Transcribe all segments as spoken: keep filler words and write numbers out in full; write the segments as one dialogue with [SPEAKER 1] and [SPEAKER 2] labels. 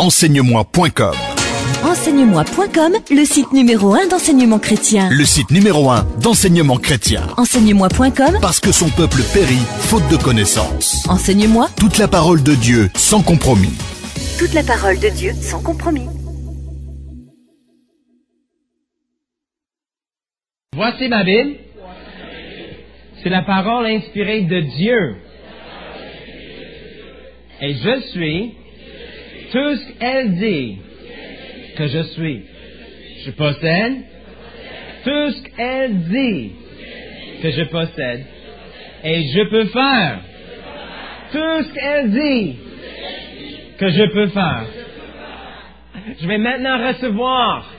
[SPEAKER 1] enseigne-moi point com.
[SPEAKER 2] enseigne-moi point com, le site numéro un d'enseignement chrétien.
[SPEAKER 1] Le site numéro un d'enseignement chrétien.
[SPEAKER 2] enseigne-moi point com,
[SPEAKER 1] parce que son peuple périt faute de connaissances.
[SPEAKER 2] Enseigne-moi
[SPEAKER 1] toute la parole de Dieu sans compromis.
[SPEAKER 2] Toute la parole de Dieu sans compromis.
[SPEAKER 3] Voici ma Bible. C'est la parole inspirée de Dieu. Et je suis tout ce qu'elle dit que je suis. Je possède tout ce qu'elle dit que je possède. Et je peux faire tout ce qu'elle dit que je peux faire. Je vais maintenant recevoir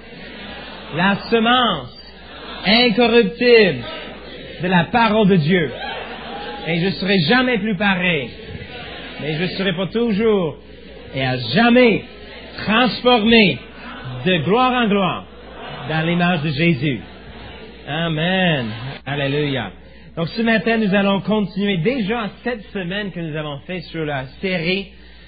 [SPEAKER 3] la semence incorruptible de la parole de Dieu. Et je ne serai jamais plus pareil. Mais je serai pour toujours et à jamais transformé de gloire en gloire dans l'image de Jésus. Amen. Alléluia. Donc ce matin, nous allons continuer déjà cette semaine que nous avons fait sur la série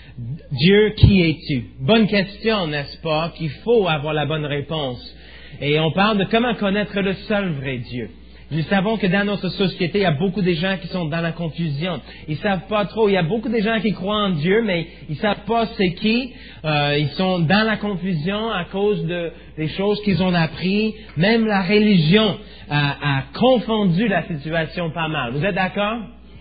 [SPEAKER 3] Dieu, qui es-tu? Bonne question, n'est-ce pas? Qu'il faut avoir la bonne réponse. Et on parle de comment connaître le seul vrai Dieu. Nous savons que dans notre société, il y a beaucoup de gens qui sont dans la confusion. Ils savent pas trop. Il y a beaucoup de gens qui croient en Dieu, mais ils savent pas c'est qui. Euh, ils sont dans la confusion à cause de des choses qu'ils ont appris. Même la religion a, a confondu la situation pas mal. Vous êtes d'accord?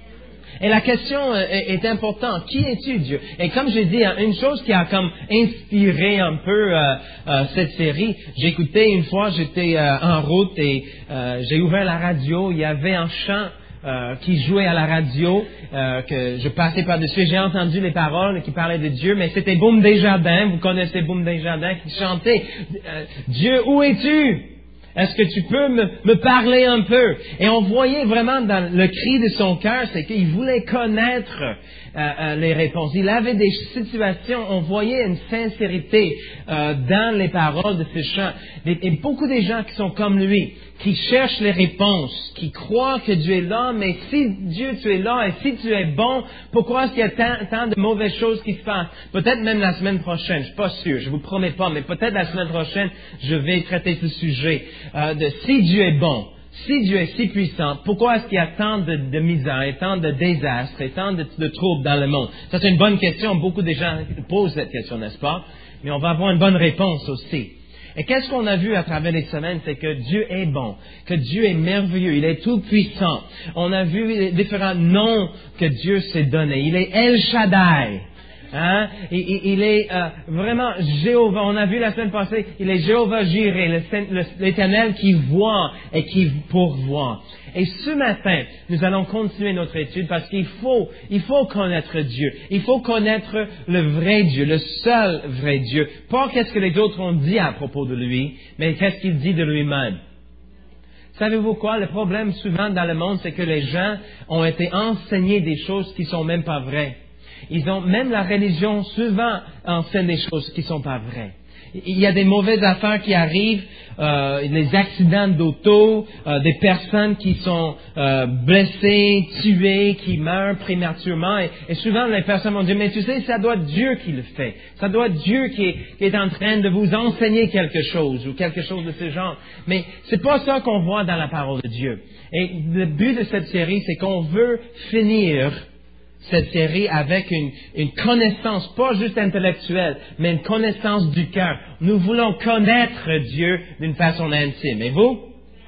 [SPEAKER 3] Et la question est, est importante. Qui es-tu, Dieu? Et comme j'ai dit, une chose qui a comme inspiré un peu euh, euh, cette série, j'écoutais une fois, j'étais euh, en route et euh, j'ai ouvert la radio, il y avait un chant euh, qui jouait à la radio, euh, que je passais par-dessus, j'ai entendu les paroles qui parlaient de Dieu, mais c'était Boum Desjardins, vous connaissez Boum Desjardins, qui chantait euh, « Dieu, où es-tu? Est-ce que tu peux me, me parler un peu? » Et on voyait vraiment dans le cri de son cœur, c'est qu'il voulait connaître euh, euh, les réponses. Il avait des situations, on voyait une sincérité euh, dans les paroles de ce chant. Et, et beaucoup de gens qui sont comme lui, qui cherchent les réponses, qui croient que Dieu est là, mais si Dieu, tu es là, et si tu es bon, pourquoi est-ce qu'il y a tant, tant de mauvaises choses qui se passent? Peut-être même la semaine prochaine, je suis pas sûr, je vous promets pas, mais peut-être la semaine prochaine, je vais traiter ce sujet euh, de si Dieu est bon, si Dieu est si puissant, pourquoi est-ce qu'il y a tant de, de misère, et tant de désastres, et tant de, de troubles dans le monde? Ça, c'est une bonne question, beaucoup de gens posent cette question, n'est-ce pas? Mais on va avoir une bonne réponse aussi. Et qu'est-ce qu'on a vu à travers les semaines? C'est que Dieu est bon, que Dieu est merveilleux, il est tout puissant. On a vu les différents noms que Dieu s'est donnés. Il est El Shaddai. Hein? Il, il, il est euh, vraiment Jéhovah. On a vu la semaine passée, il est Jéhovah Jireh, le, le, l'Éternel qui voit et qui pourvoit. Et ce matin, nous allons continuer notre étude parce qu'il faut, il faut connaître Dieu. Il faut connaître le vrai Dieu, le seul vrai Dieu. Pas qu'est-ce que les autres ont dit à propos de lui, mais qu'est-ce qu'il dit de lui-même. Savez-vous quoi? Le problème souvent dans le monde, c'est que les gens ont été enseignés des choses qui sont même pas vraies. Ils ont, même la religion souvent enseigne des choses qui sont pas vraies. Il y a des mauvaises affaires qui arrivent, euh, des accidents d'auto, euh, des personnes qui sont euh, blessées, tuées, qui meurent prématurément. Et, et souvent, les personnes vont dire, mais tu sais, ça doit être Dieu qui le fait. Ça doit être Dieu qui est, qui est en train de vous enseigner quelque chose ou quelque chose de ce genre. Mais c'est pas ça qu'on voit dans la parole de Dieu. Et le but de cette série, c'est qu'on veut finir cette série avec une, une connaissance, pas juste intellectuelle, mais une connaissance du cœur. Nous voulons connaître Dieu d'une façon intime. Et vous?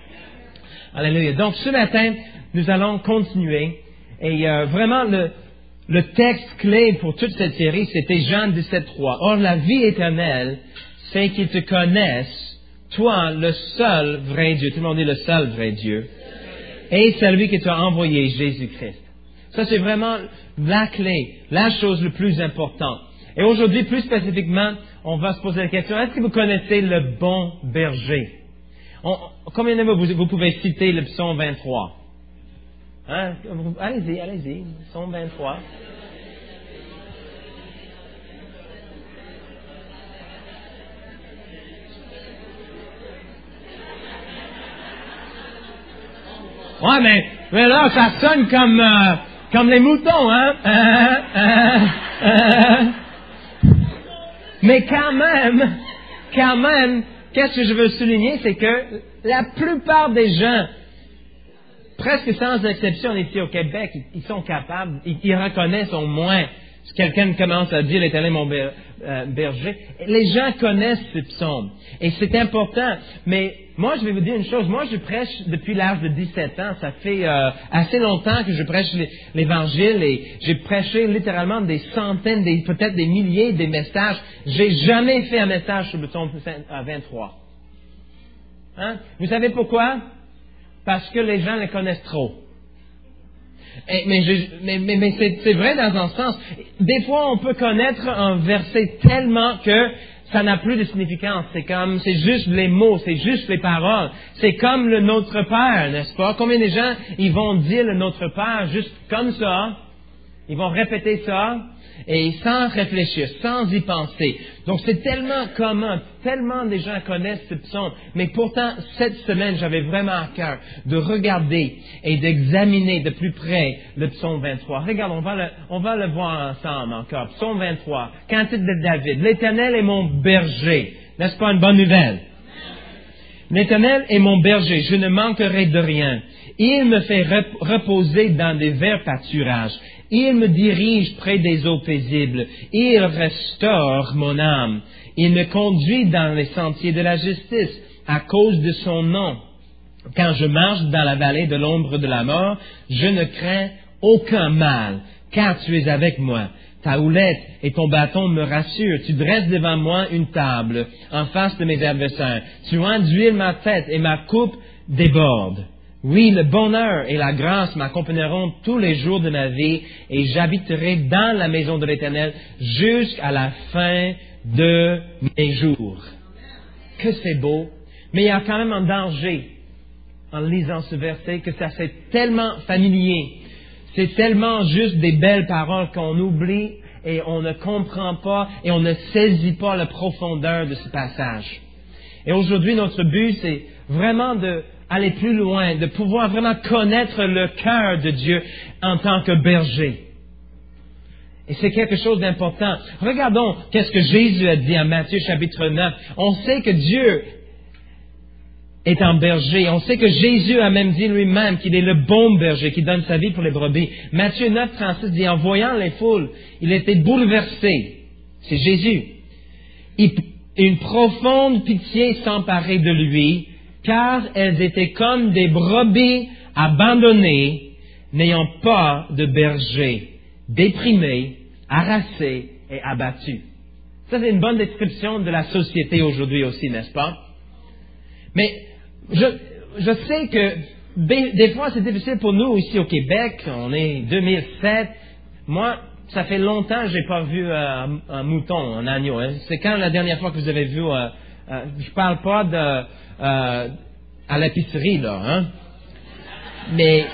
[SPEAKER 3] Alléluia. Donc, ce matin, nous allons continuer. Et euh, vraiment, le, le texte clé pour toute cette série, c'était Jean dix-sept trois. Or, la vie éternelle, c'est qu'ils te connaissent, toi, le seul vrai Dieu. Tout le monde dit le seul vrai Dieu. Et celui que tu as envoyé, Jésus-Christ. Ça, c'est vraiment la clé, la chose la plus importante. Et aujourd'hui, plus spécifiquement, on va se poser la question, est-ce que vous connaissez le bon berger? On, combien de vous, vous pouvez citer le psaume vingt-trois? Hein? Allez-y, allez-y, psaume vingt-trois. Ouais, mais, mais là, ça sonne comme... Euh, Comme les moutons, hein? Euh, euh, euh. Mais quand même, quand même, qu'est-ce que je veux souligner, c'est que la plupart des gens, presque sans exception ici au Québec, ils sont capables, ils, ils reconnaissent au moins, si quelqu'un commence à dire l'Éternel est mon ber, euh, berger, les gens connaissent ces psaumes. Et c'est important. Mais moi, je vais vous dire une chose. Moi, je prêche depuis l'âge de dix-sept ans. Ça fait euh, assez longtemps que je prêche l'Évangile et j'ai prêché littéralement des centaines, des, peut-être des milliers de messages. J'ai jamais fait un message sur le psaume vingt-trois. Hein? Vous savez pourquoi? Parce que les gens le connaissent trop. Et, mais je, mais, mais, mais c'est, c'est vrai dans un sens. Des fois, on peut connaître un verset tellement que ça n'a plus de significance. C'est comme, c'est juste les mots, c'est juste les paroles. C'est comme le Notre Père, n'est-ce pas? Combien de gens, ils vont dire le Notre Père juste comme ça? Ils vont répéter ça, et sans réfléchir, sans y penser. Donc c'est tellement commun, tellement des gens connaissent ce psaume. Mais pourtant, cette semaine, j'avais vraiment à cœur de regarder et d'examiner de plus près le psaume vingt-trois. Regarde, on va le, on va le voir ensemble encore. Psaume vingt-trois, cantique de David. L'Éternel est mon berger. N'est-ce pas une bonne nouvelle? L'Éternel est mon berger, je ne manquerai de rien. Il me fait reposer dans des verts pâturages. Il me dirige près des eaux paisibles. Il restaure mon âme. Il me conduit dans les sentiers de la justice à cause de son nom. Quand je marche dans la vallée de l'ombre de la mort, je ne crains aucun mal, car tu es avec moi. Ta houlette et ton bâton me rassurent. Tu dresses devant moi une table en face de mes adversaires. Tu enduis ma tête et ma coupe déborde. Oui, le bonheur et la grâce m'accompagneront tous les jours de ma vie et j'habiterai dans la maison de l'Éternel jusqu'à la fin de mes jours. Que c'est beau, mais il y a quand même un danger en lisant ce verset que ça c'est tellement familier. C'est tellement juste des belles paroles qu'on oublie et on ne comprend pas et on ne saisit pas la profondeur de ce passage. Et aujourd'hui, notre but, c'est vraiment de aller plus loin, de pouvoir vraiment connaître le cœur de Dieu en tant que berger. Et c'est quelque chose d'important. Regardons qu'est-ce que Jésus a dit en Matthieu chapitre neuf. On sait que Dieu est un berger. On sait que Jésus a même dit lui-même qu'il est le bon berger qui donne sa vie pour les brebis. Matthieu neuf, trente-six dit, en voyant les foules, il était bouleversé. C'est Jésus. Il, une profonde pitié s'emparait de lui, car elles étaient comme des brebis abandonnées, n'ayant pas de berger, déprimées, harassées et abattues. Ça, c'est une bonne description de la société aujourd'hui aussi, n'est-ce pas? Mais je, je sais que des, des fois, c'est difficile pour nous ici au Québec. On est deux mille sept. Moi, ça fait longtemps que je n'ai pas vu euh, un mouton, un agneau. Hein. C'est quand la dernière fois que vous avez vu... Euh, euh, je ne parle pas de... Euh, à l'épicerie, là, hein. Mais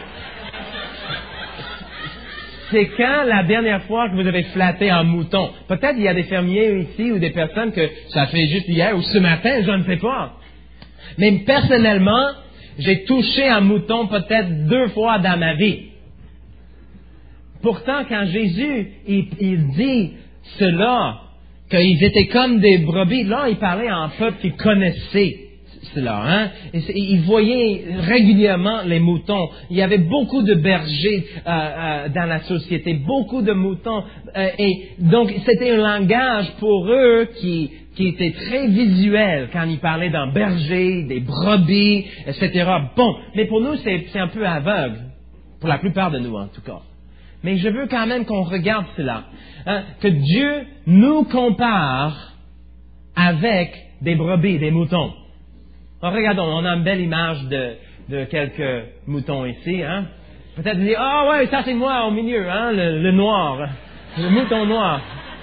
[SPEAKER 3] c'est quand la dernière fois que vous avez flatté un mouton? Peut-être il y a des fermiers ici ou des personnes que ça fait juste hier ou ce matin, je ne sais pas. Mais personnellement, j'ai touché un mouton peut-être deux fois dans ma vie. Pourtant, quand Jésus, il, il dit cela, qu'ils étaient comme des brebis, là, il parlait à un peuple qui connaissait cela, hein. Et il voyait régulièrement les moutons. Il y avait beaucoup de bergers euh, euh, dans la société, beaucoup de moutons. Euh, et donc, c'était un langage pour eux qui, qui était très visuel quand ils parlaient d'un berger, des brebis, et cetera. Bon, mais pour nous, c'est, c'est un peu aveugle. Pour la plupart de nous, en tout cas. Mais je veux quand même qu'on regarde cela. Hein, que Dieu nous compare avec des brebis, des moutons. Alors, regardons, on a une belle image de, de quelques moutons ici. Hein. Peut-être dire, ah oh, ouais, ça c'est moi au milieu, hein, le, le noir, le mouton noir.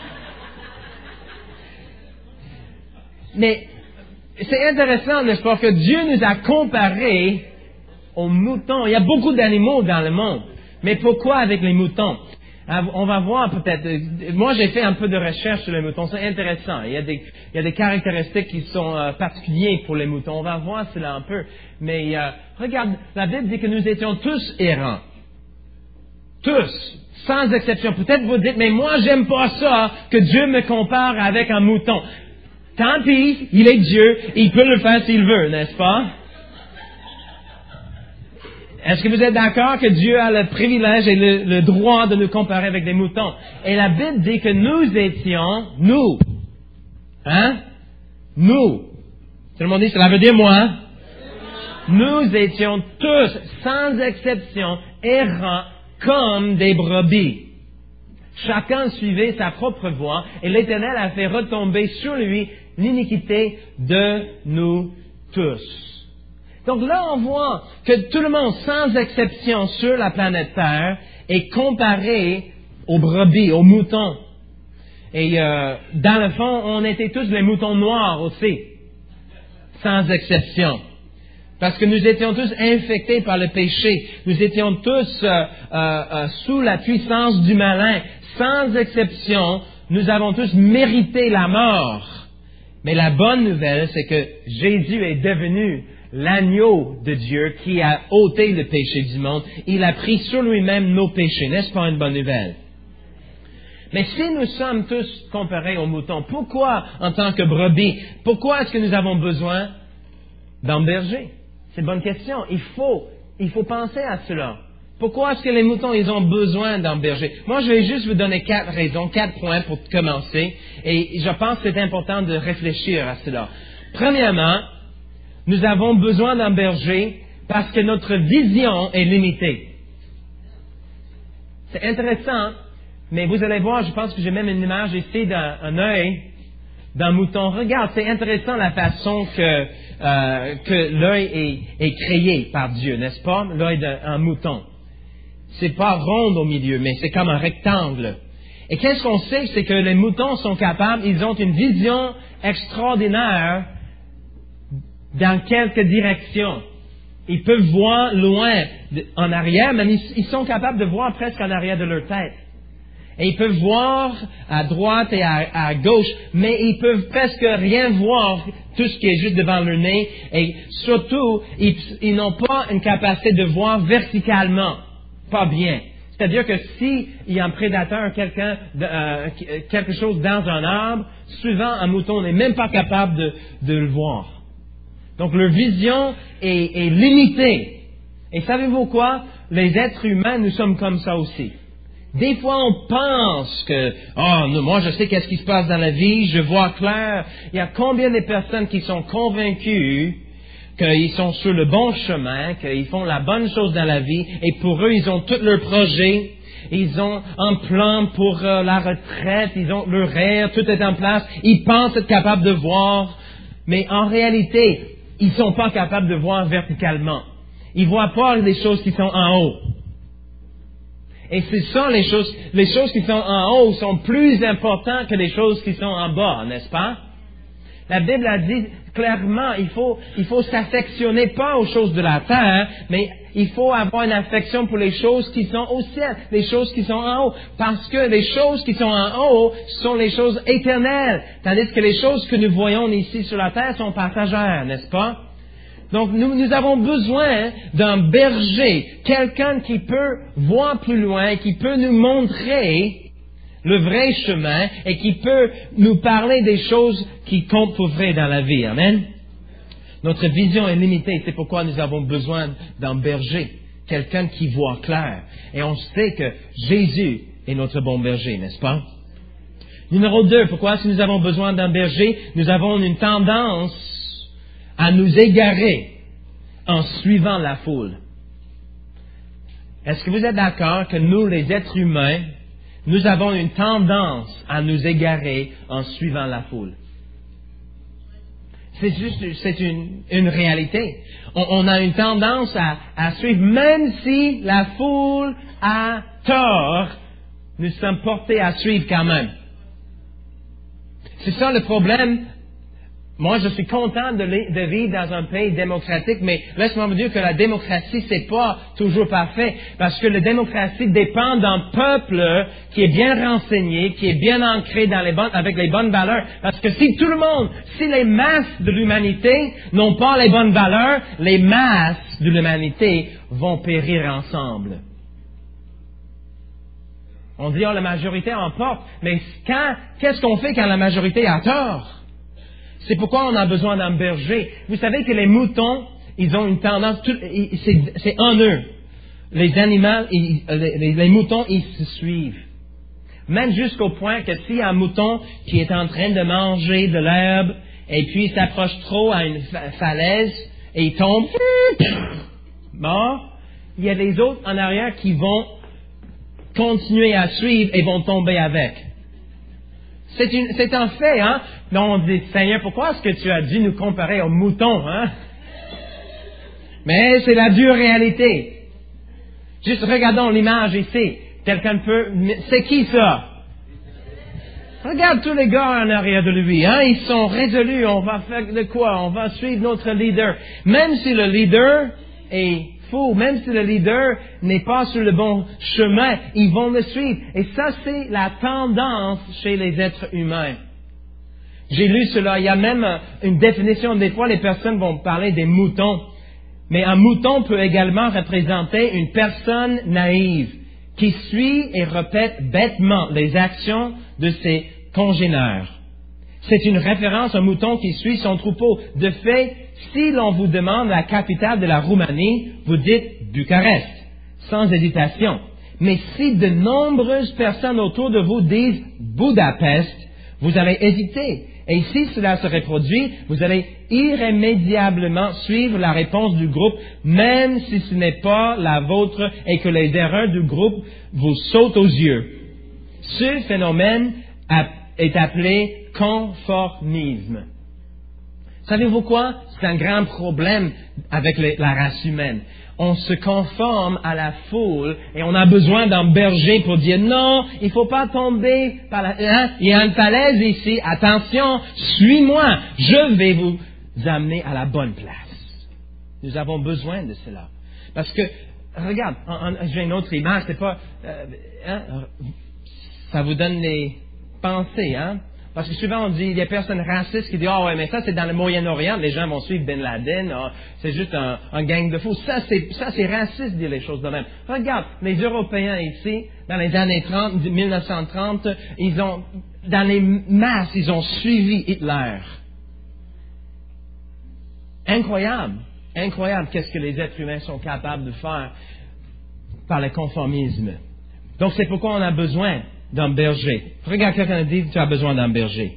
[SPEAKER 3] Mais c'est intéressant, n'est-ce pas, que Dieu nous a comparés aux moutons. Il y a beaucoup d'animaux dans le monde. Mais pourquoi avec les moutons? On va voir peut-être. Moi, j'ai fait un peu de recherche sur les moutons. C'est intéressant. Il y a des, il y a des caractéristiques qui sont euh, particulières pour les moutons. On va voir cela un peu. Mais euh, regarde, la Bible dit que nous étions tous errants. Tous. Sans exception. Peut-être vous dites, mais moi, j'aime pas ça, que Dieu me compare avec un mouton. Tant pis, il est Dieu, il peut le faire s'il veut, n'est-ce pas? Est-ce que vous êtes d'accord que Dieu a le privilège et le, le droit de nous comparer avec des moutons? Et la Bible dit que nous étions, nous, hein? Nous. Tout le monde dit, cela veut dire moi. Nous étions tous, sans exception, errants comme des brebis. Chacun suivait sa propre voie et l'Éternel a fait retomber sur lui l'iniquité de nous tous. Donc là, on voit que tout le monde, sans exception, sur la planète Terre, est comparé aux brebis, aux moutons. Et euh, dans le fond, on était tous les moutons noirs aussi, sans exception. Parce que nous étions tous infectés par le péché. Nous étions tous euh, euh, euh, sous la puissance du malin. Sans exception, nous avons tous mérité la mort. Mais la bonne nouvelle, c'est que Jésus est devenu l'agneau de Dieu qui a ôté le péché du monde. Il a pris sur lui-même nos péchés. N'est-ce pas une bonne nouvelle? Mais si nous sommes tous comparés aux moutons, pourquoi, en tant que brebis, pourquoi est-ce que nous avons besoin d'un berger? C'est une bonne question. Il faut, il faut penser à cela. Pourquoi est-ce que les moutons, ils ont besoin d'un berger? Moi, je vais juste vous donner quatre raisons, quatre points pour commencer. Et je pense que c'est important de réfléchir à cela. Premièrement, nous avons besoin d'un berger parce que notre vision est limitée. C'est intéressant, mais vous allez voir, je pense que j'ai même une image ici d'un œil d'un mouton. Regarde, c'est intéressant la façon que, euh, que l'œil est, est créé par Dieu, n'est-ce pas? L'œil d'un mouton. C'est pas rond au milieu, mais c'est comme un rectangle. Et qu'est-ce qu'on sait? C'est que les moutons sont capables, ils ont une vision extraordinaire dans quelques directions. Ils peuvent voir loin en arrière, mais ils sont capables de voir presque en arrière de leur tête. Et ils peuvent voir à droite et à, à gauche, mais ils peuvent presque rien voir, tout ce qui est juste devant leur nez. Et surtout, ils, ils n'ont pas une capacité de voir verticalement. Pas bien. C'est-à-dire que s'il y a un prédateur, quelqu'un, euh, quelque chose dans un arbre, souvent un mouton n'est même pas capable de, de le voir. Donc leur vision est, est limitée. Et savez-vous quoi? Les êtres humains, nous sommes comme ça aussi. Des fois, on pense que, oh, non, moi, je sais qu'est-ce qui se passe dans la vie, je vois clair. Il y a combien de personnes qui sont convaincues qu'ils sont sur le bon chemin, qu'ils font la bonne chose dans la vie, et pour eux, ils ont tous leurs projets, ils ont un plan pour euh, la retraite, ils ont leur rêve, tout est en place, ils pensent être capables de voir, mais en réalité, ils sont pas capables de voir verticalement. Ils voient pas les choses qui sont en haut. Et c'est ça, les choses, les choses qui sont en haut sont plus importantes que les choses qui sont en bas, n'est-ce pas? La Bible a dit clairement, il faut, il faut s'affectionner pas aux choses de la terre, mais il faut avoir une affection pour les choses qui sont au ciel, les choses qui sont en haut. Parce que les choses qui sont en haut sont les choses éternelles, tandis que les choses que nous voyons ici sur la terre sont passagères, n'est-ce pas? Donc, nous, nous avons besoin d'un berger, quelqu'un qui peut voir plus loin, qui peut nous montrer le vrai chemin et qui peut nous parler des choses qui comptent pour vrai dans la vie. Amen. Notre vision est limitée, c'est pourquoi nous avons besoin d'un berger, quelqu'un qui voit clair. Et on sait que Jésus est notre bon berger, n'est-ce pas? Numéro deux, pourquoi est-ce que nous avons besoin d'un berger? Nous avons une tendance à nous égarer en suivant la foule. Est-ce que vous êtes d'accord que nous, les êtres humains, nous avons une tendance à nous égarer en suivant la foule? C'est juste, c'est une, une réalité. On, on a une tendance à, à suivre, même si la foule a tort, nous sommes portés à suivre quand même. C'est ça le problème. Moi, je suis content de, de vivre dans un pays démocratique, mais laisse-moi vous dire que la démocratie, c'est pas toujours parfait, parce que la démocratie dépend d'un peuple qui est bien renseigné, qui est bien ancré dans les bonnes, avec les bonnes valeurs. Parce que si tout le monde, si les masses de l'humanité n'ont pas les bonnes valeurs, les masses de l'humanité vont périr ensemble. On dit, oh, la majorité emporte. Mais quand, qu'est-ce qu'on fait quand la majorité a tort? C'est pourquoi on a besoin d'un berger. Vous savez que les moutons, ils ont une tendance, tout, c'est, c'est en eux. Les animaux, ils, les, les moutons, ils se suivent. Même jusqu'au point que s'il y a un mouton qui est en train de manger de l'herbe, et puis il s'approche trop à une fa- falaise, et il tombe, mort, il y a les autres en arrière qui vont continuer à suivre et vont tomber avec. C'est, une, c'est un fait, hein? Mais on dit, Seigneur, pourquoi est-ce que tu as dû nous comparer aux moutons, hein? Mais c'est la dure réalité. Juste regardons l'image ici. Quelqu'un peut... C'est qui ça? Regarde tous les gars en arrière de lui, hein? Ils sont résolus, on va faire de quoi? On va suivre notre leader. Même si le leader est fou, même si le leader n'est pas sur le bon chemin, ils vont le suivre. Et ça, c'est la tendance chez les êtres humains. J'ai lu cela, il y a même une définition, des fois les personnes vont parler des moutons. Mais un mouton peut également représenter une personne naïve qui suit et répète bêtement les actions de ses congénères. C'est une référence à un mouton qui suit son troupeau. De fait, si l'on vous demande la capitale de la Roumanie, vous dites Bucarest, sans hésitation. Mais si de nombreuses personnes autour de vous disent Budapest, vous allez hésiter. Et si cela se reproduit, vous allez irrémédiablement suivre la réponse du groupe, même si ce n'est pas la vôtre et que les erreurs du groupe vous sautent aux yeux. Ce phénomène est appelé conformisme. Savez-vous quoi? C'est un grand problème avec les, la race humaine. On se conforme à la foule et on a besoin d'un berger pour dire non, il ne faut pas tomber par la... Hein? Il y a une falaise ici, attention, suis-moi, je vais vous amener à la bonne place. Nous avons besoin de cela. Parce que, regarde, en, en, j'ai une autre image, c'est pas... Euh, hein? Ça vous donne les pensées, hein? Parce que souvent on dit, il y a des personnes racistes qui disent, ah oh, ouais, mais ça c'est dans le Moyen-Orient, les gens vont suivre Ben Laden, oh, c'est juste un, un gang de fous. Ça c'est, ça c'est raciste de dire les choses de même. Regarde, les Européens ici, dans les années trente, mille neuf cent trente, ils ont, dans les masses, ils ont suivi Hitler. Incroyable, incroyable qu'est-ce que les êtres humains sont capables de faire par le conformisme. Donc c'est pourquoi on a besoin d'un berger. Regarde quelqu'un dit, tu as besoin d'un berger.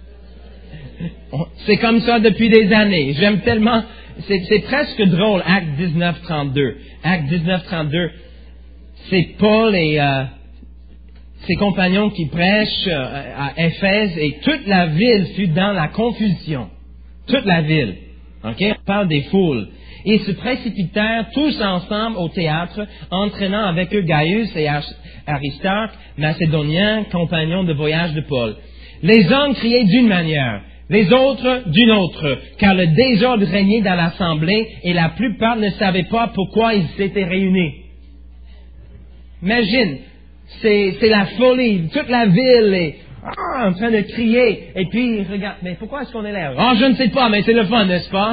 [SPEAKER 3] C'est comme ça depuis des années. J'aime tellement, c'est, c'est presque drôle, Acte dix-neuf trente-deux. Acte dix-neuf trente-deux, c'est Paul et euh, ses compagnons qui prêchent euh, à Éphèse et toute la ville fut dans la confusion. Toute la ville. OK? On parle des foules. Ils se précipitèrent tous ensemble au théâtre, entraînant avec eux Gaius et Aristarque, macédoniens, compagnons de voyage de Paul. Les hommes criaient d'une manière, les autres d'une autre, car le désordre régnait dans l'assemblée et la plupart ne savaient pas pourquoi ils s'étaient réunis. Imagine, c'est, c'est la folie, toute la ville est ah, en train de crier, et puis regarde, mais pourquoi est-ce qu'on est là? Oh, je ne sais pas, mais c'est le fun, n'est-ce pas?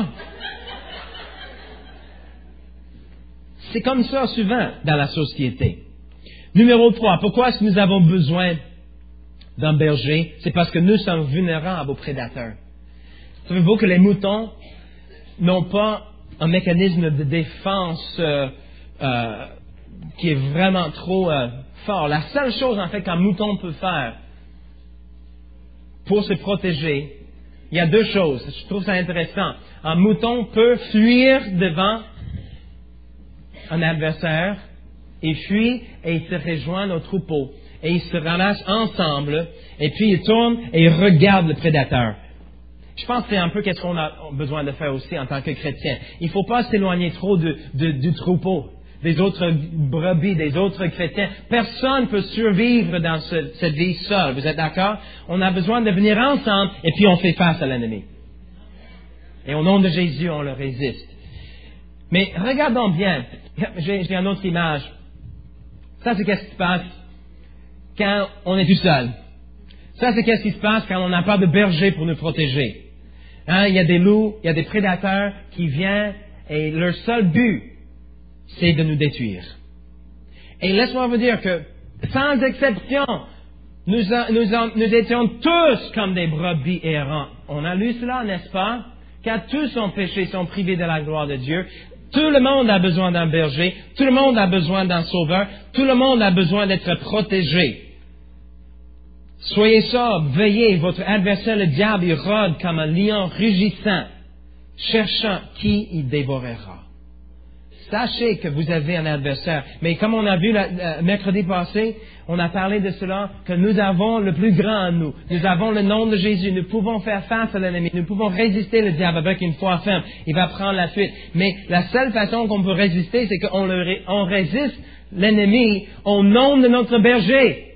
[SPEAKER 3] C'est comme ça souvent dans la société. Numéro trois, pourquoi est-ce que nous avons besoin d'un berger? C'est parce que nous sommes vulnérables aux prédateurs. Savez-vous que les moutons n'ont pas un mécanisme de défense euh, euh, qui est vraiment trop euh, fort. La seule chose en fait qu'un mouton peut faire pour se protéger, il y a deux choses. Je trouve ça intéressant. Un mouton peut fuir devant un adversaire, il fuit et il se rejoint au troupeau. Et ils se ramassent ensemble, et puis ils tournent et ils regardent le prédateur. Je pense que c'est un peu qu'est-ce qu'on a besoin de faire aussi en tant que chrétien. Il ne faut pas s'éloigner trop de, de, du troupeau, des autres brebis, des autres chrétiens. Personne ne peut survivre dans ce, cette vie seule. Vous êtes d'accord? On a besoin de venir ensemble, et puis on fait face à l'ennemi. Et au nom de Jésus, on le résiste. Mais regardons bien. J'ai, j'ai une autre image. Ça, c'est qu'est-ce qui se passe quand on est tout seul. Ça, c'est qu'est-ce qui se passe quand on n'a pas de berger pour nous protéger. Hein, il y a des loups, il y a des prédateurs qui viennent et leur seul but, c'est de nous détruire. Et laisse-moi vous dire que sans exception, nous, a, nous, a, nous étions tous comme des brebis errants. On a lu cela, n'est-ce pas? Car tous ont péché, sont privés de la gloire de Dieu. Tout le monde a besoin d'un berger. Tout le monde a besoin d'un sauveur. Tout le monde a besoin d'être protégé. Soyez sobres, veillez. Votre adversaire, le diable, il rôde comme un lion rugissant, cherchant qui il dévorera. Sachez que vous avez un adversaire. Mais comme on a vu la, la, mercredi passé, on a parlé de cela, que nous avons le plus grand en nous. Nous avons le nom de Jésus. Nous pouvons faire face à l'ennemi. Nous pouvons résister le diable avec une foi ferme. Il va prendre la fuite. Mais la seule façon qu'on peut résister, c'est qu'on le, on résiste l'ennemi au nom de notre berger.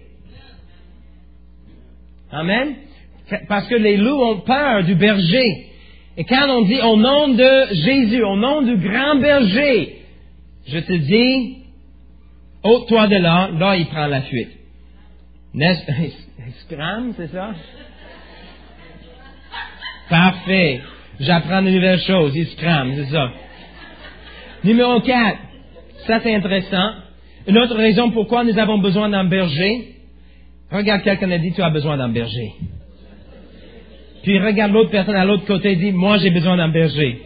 [SPEAKER 3] Amen. Parce que les loups ont peur du berger. Et quand on dit au nom de Jésus, au nom du grand berger, je te dis, ôte-toi de là, là il prend la fuite. Scram, c'est ça? Parfait. J'apprends de nouvelles choses. Il scram, c'est ça. Numéro quatre. Ça c'est intéressant. Une autre raison pourquoi nous avons besoin d'un berger. Regarde quelqu'un a dit, tu as besoin d'un berger. Puis regarde l'autre personne à l'autre côté et dit, moi j'ai besoin d'un berger.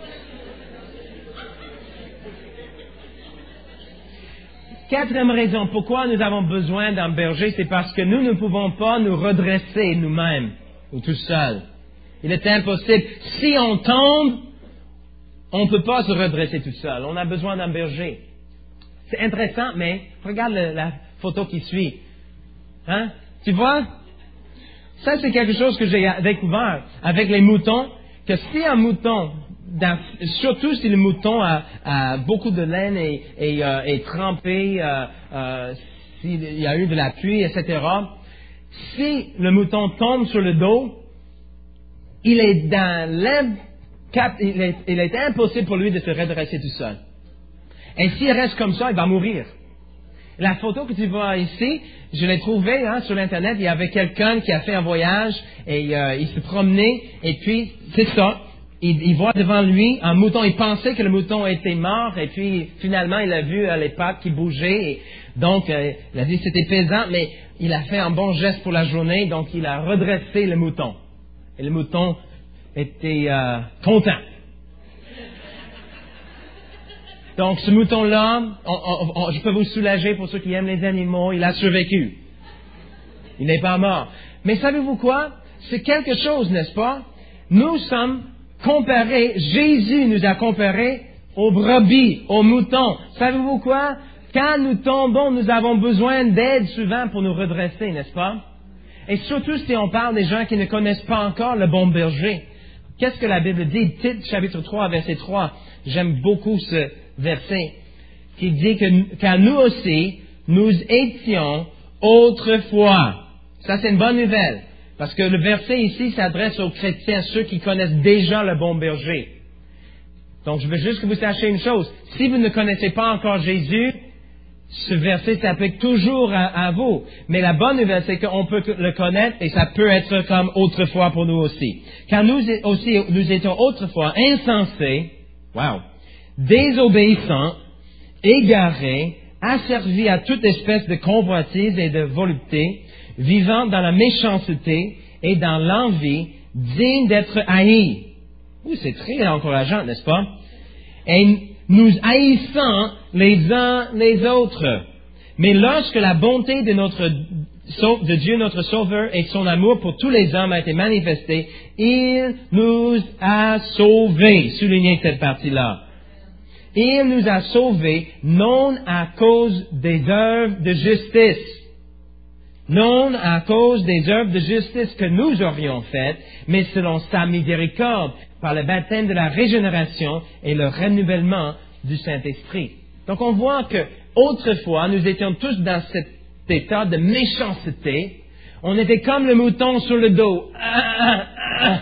[SPEAKER 3] Quatrième raison pourquoi nous avons besoin d'un berger, c'est parce que nous ne pouvons pas nous redresser nous-mêmes ou tout seuls. Il est impossible. Si on tombe, on ne peut pas se redresser tout seul. On a besoin d'un berger. C'est intéressant, mais regarde le, la photo qui suit. Hein? Tu vois? Ça, c'est quelque chose que j'ai découvert avec les moutons, que si un mouton, dans, surtout si le mouton a, a beaucoup de laine et, et euh, est trempé, euh, euh, s'il y a eu de la pluie, et cetera, si le mouton tombe sur le dos, il est dans l'imcap, il est, il est impossible pour lui de se redresser tout seul. Et s'il reste comme ça, il va mourir. La photo que tu vois ici, je l'ai trouvée hein, sur Internet. Il y avait quelqu'un qui a fait un voyage et euh, il se promenait et puis, c'est ça, il, il voit devant lui un mouton. Il pensait que le mouton était mort et puis finalement il a vu euh, les pattes qui bougeaient. Et donc, euh, il a dit que c'était pesant, mais il a fait un bon geste pour la journée, donc il a redressé le mouton. Et le mouton était euh, content. Donc, ce mouton-là, on, on, on, je peux vous soulager pour ceux qui aiment les animaux, il a survécu. Il n'est pas mort. Mais savez-vous quoi? C'est quelque chose, n'est-ce pas? Nous sommes comparés, Jésus nous a comparés aux brebis, aux moutons. Savez-vous quoi? Quand nous tombons, nous avons besoin d'aide souvent pour nous redresser, n'est-ce pas? Et surtout si on parle des gens qui ne connaissent pas encore le bon berger. Qu'est-ce que la Bible dit? Tite, chapitre trois, verset trois. J'aime beaucoup ce verset qui dit que car nous aussi, nous étions autrefois. Ça, c'est une bonne nouvelle. Parce que le verset ici s'adresse aux chrétiens, ceux qui connaissent déjà le bon berger. Donc, je veux juste que vous sachiez une chose. Si vous ne connaissez pas encore Jésus, ce verset s'applique toujours à, à vous. Mais la bonne nouvelle, c'est qu'on peut le connaître et ça peut être comme autrefois pour nous aussi. Car nous aussi, nous étions autrefois insensés, wow, désobéissants, égarés, asservis à toute espèce de convoitise et de volupté, vivant dans la méchanceté et dans l'envie, dignes d'être haïs. Oui, c'est très encourageant, n'est-ce pas? Et nous haïssant les uns les autres. Mais lorsque la bonté de notre de Dieu notre Sauveur et son amour pour tous les hommes a été manifesté, il nous a sauvés. Soulignez cette partie-là. Il nous a sauvés non à cause des œuvres de justice, non à cause des œuvres de justice que nous aurions faites, mais selon sa miséricorde, par le baptême de la régénération et le renouvellement du Saint-Esprit. Donc on voit que autrefois, nous étions tous dans cet état de méchanceté. On était comme le mouton sur le dos. Ah, ah, ah.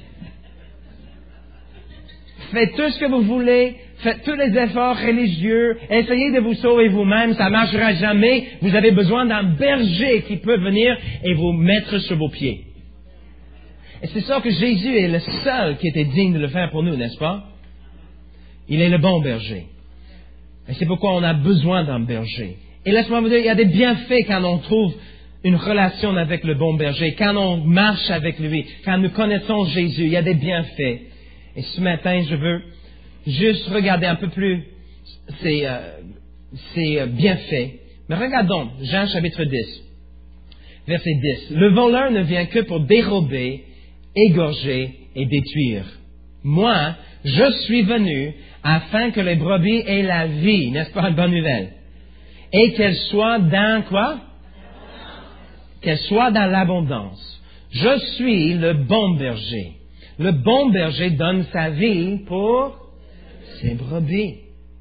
[SPEAKER 3] Faites tout ce que vous voulez, faites tous les efforts religieux, essayez de vous sauver vous-même, ça ne marchera jamais. Vous avez besoin d'un berger qui peut venir et vous mettre sur vos pieds. Et c'est ça que Jésus est le seul qui était digne de le faire pour nous, n'est-ce pas? Il est le bon berger. Et c'est pourquoi on a besoin d'un berger. Et laisse-moi vous dire, il y a des bienfaits quand on trouve une relation avec le bon berger, quand on marche avec lui, quand nous connaissons Jésus, il y a des bienfaits. Et ce matin, je veux juste regarder un peu plus ces, euh, ces bienfaits. Mais regardons, Jean chapitre dix, verset dix. Le voleur ne vient que pour dérober, égorger et détruire. Moi, je suis venu afin que les brebis aient la vie, n'est-ce pas une bonne nouvelle? Et qu'elles soient dans quoi? Qu'elles soient dans l'abondance. Je suis le bon berger. Le bon berger donne sa vie pour ses brebis.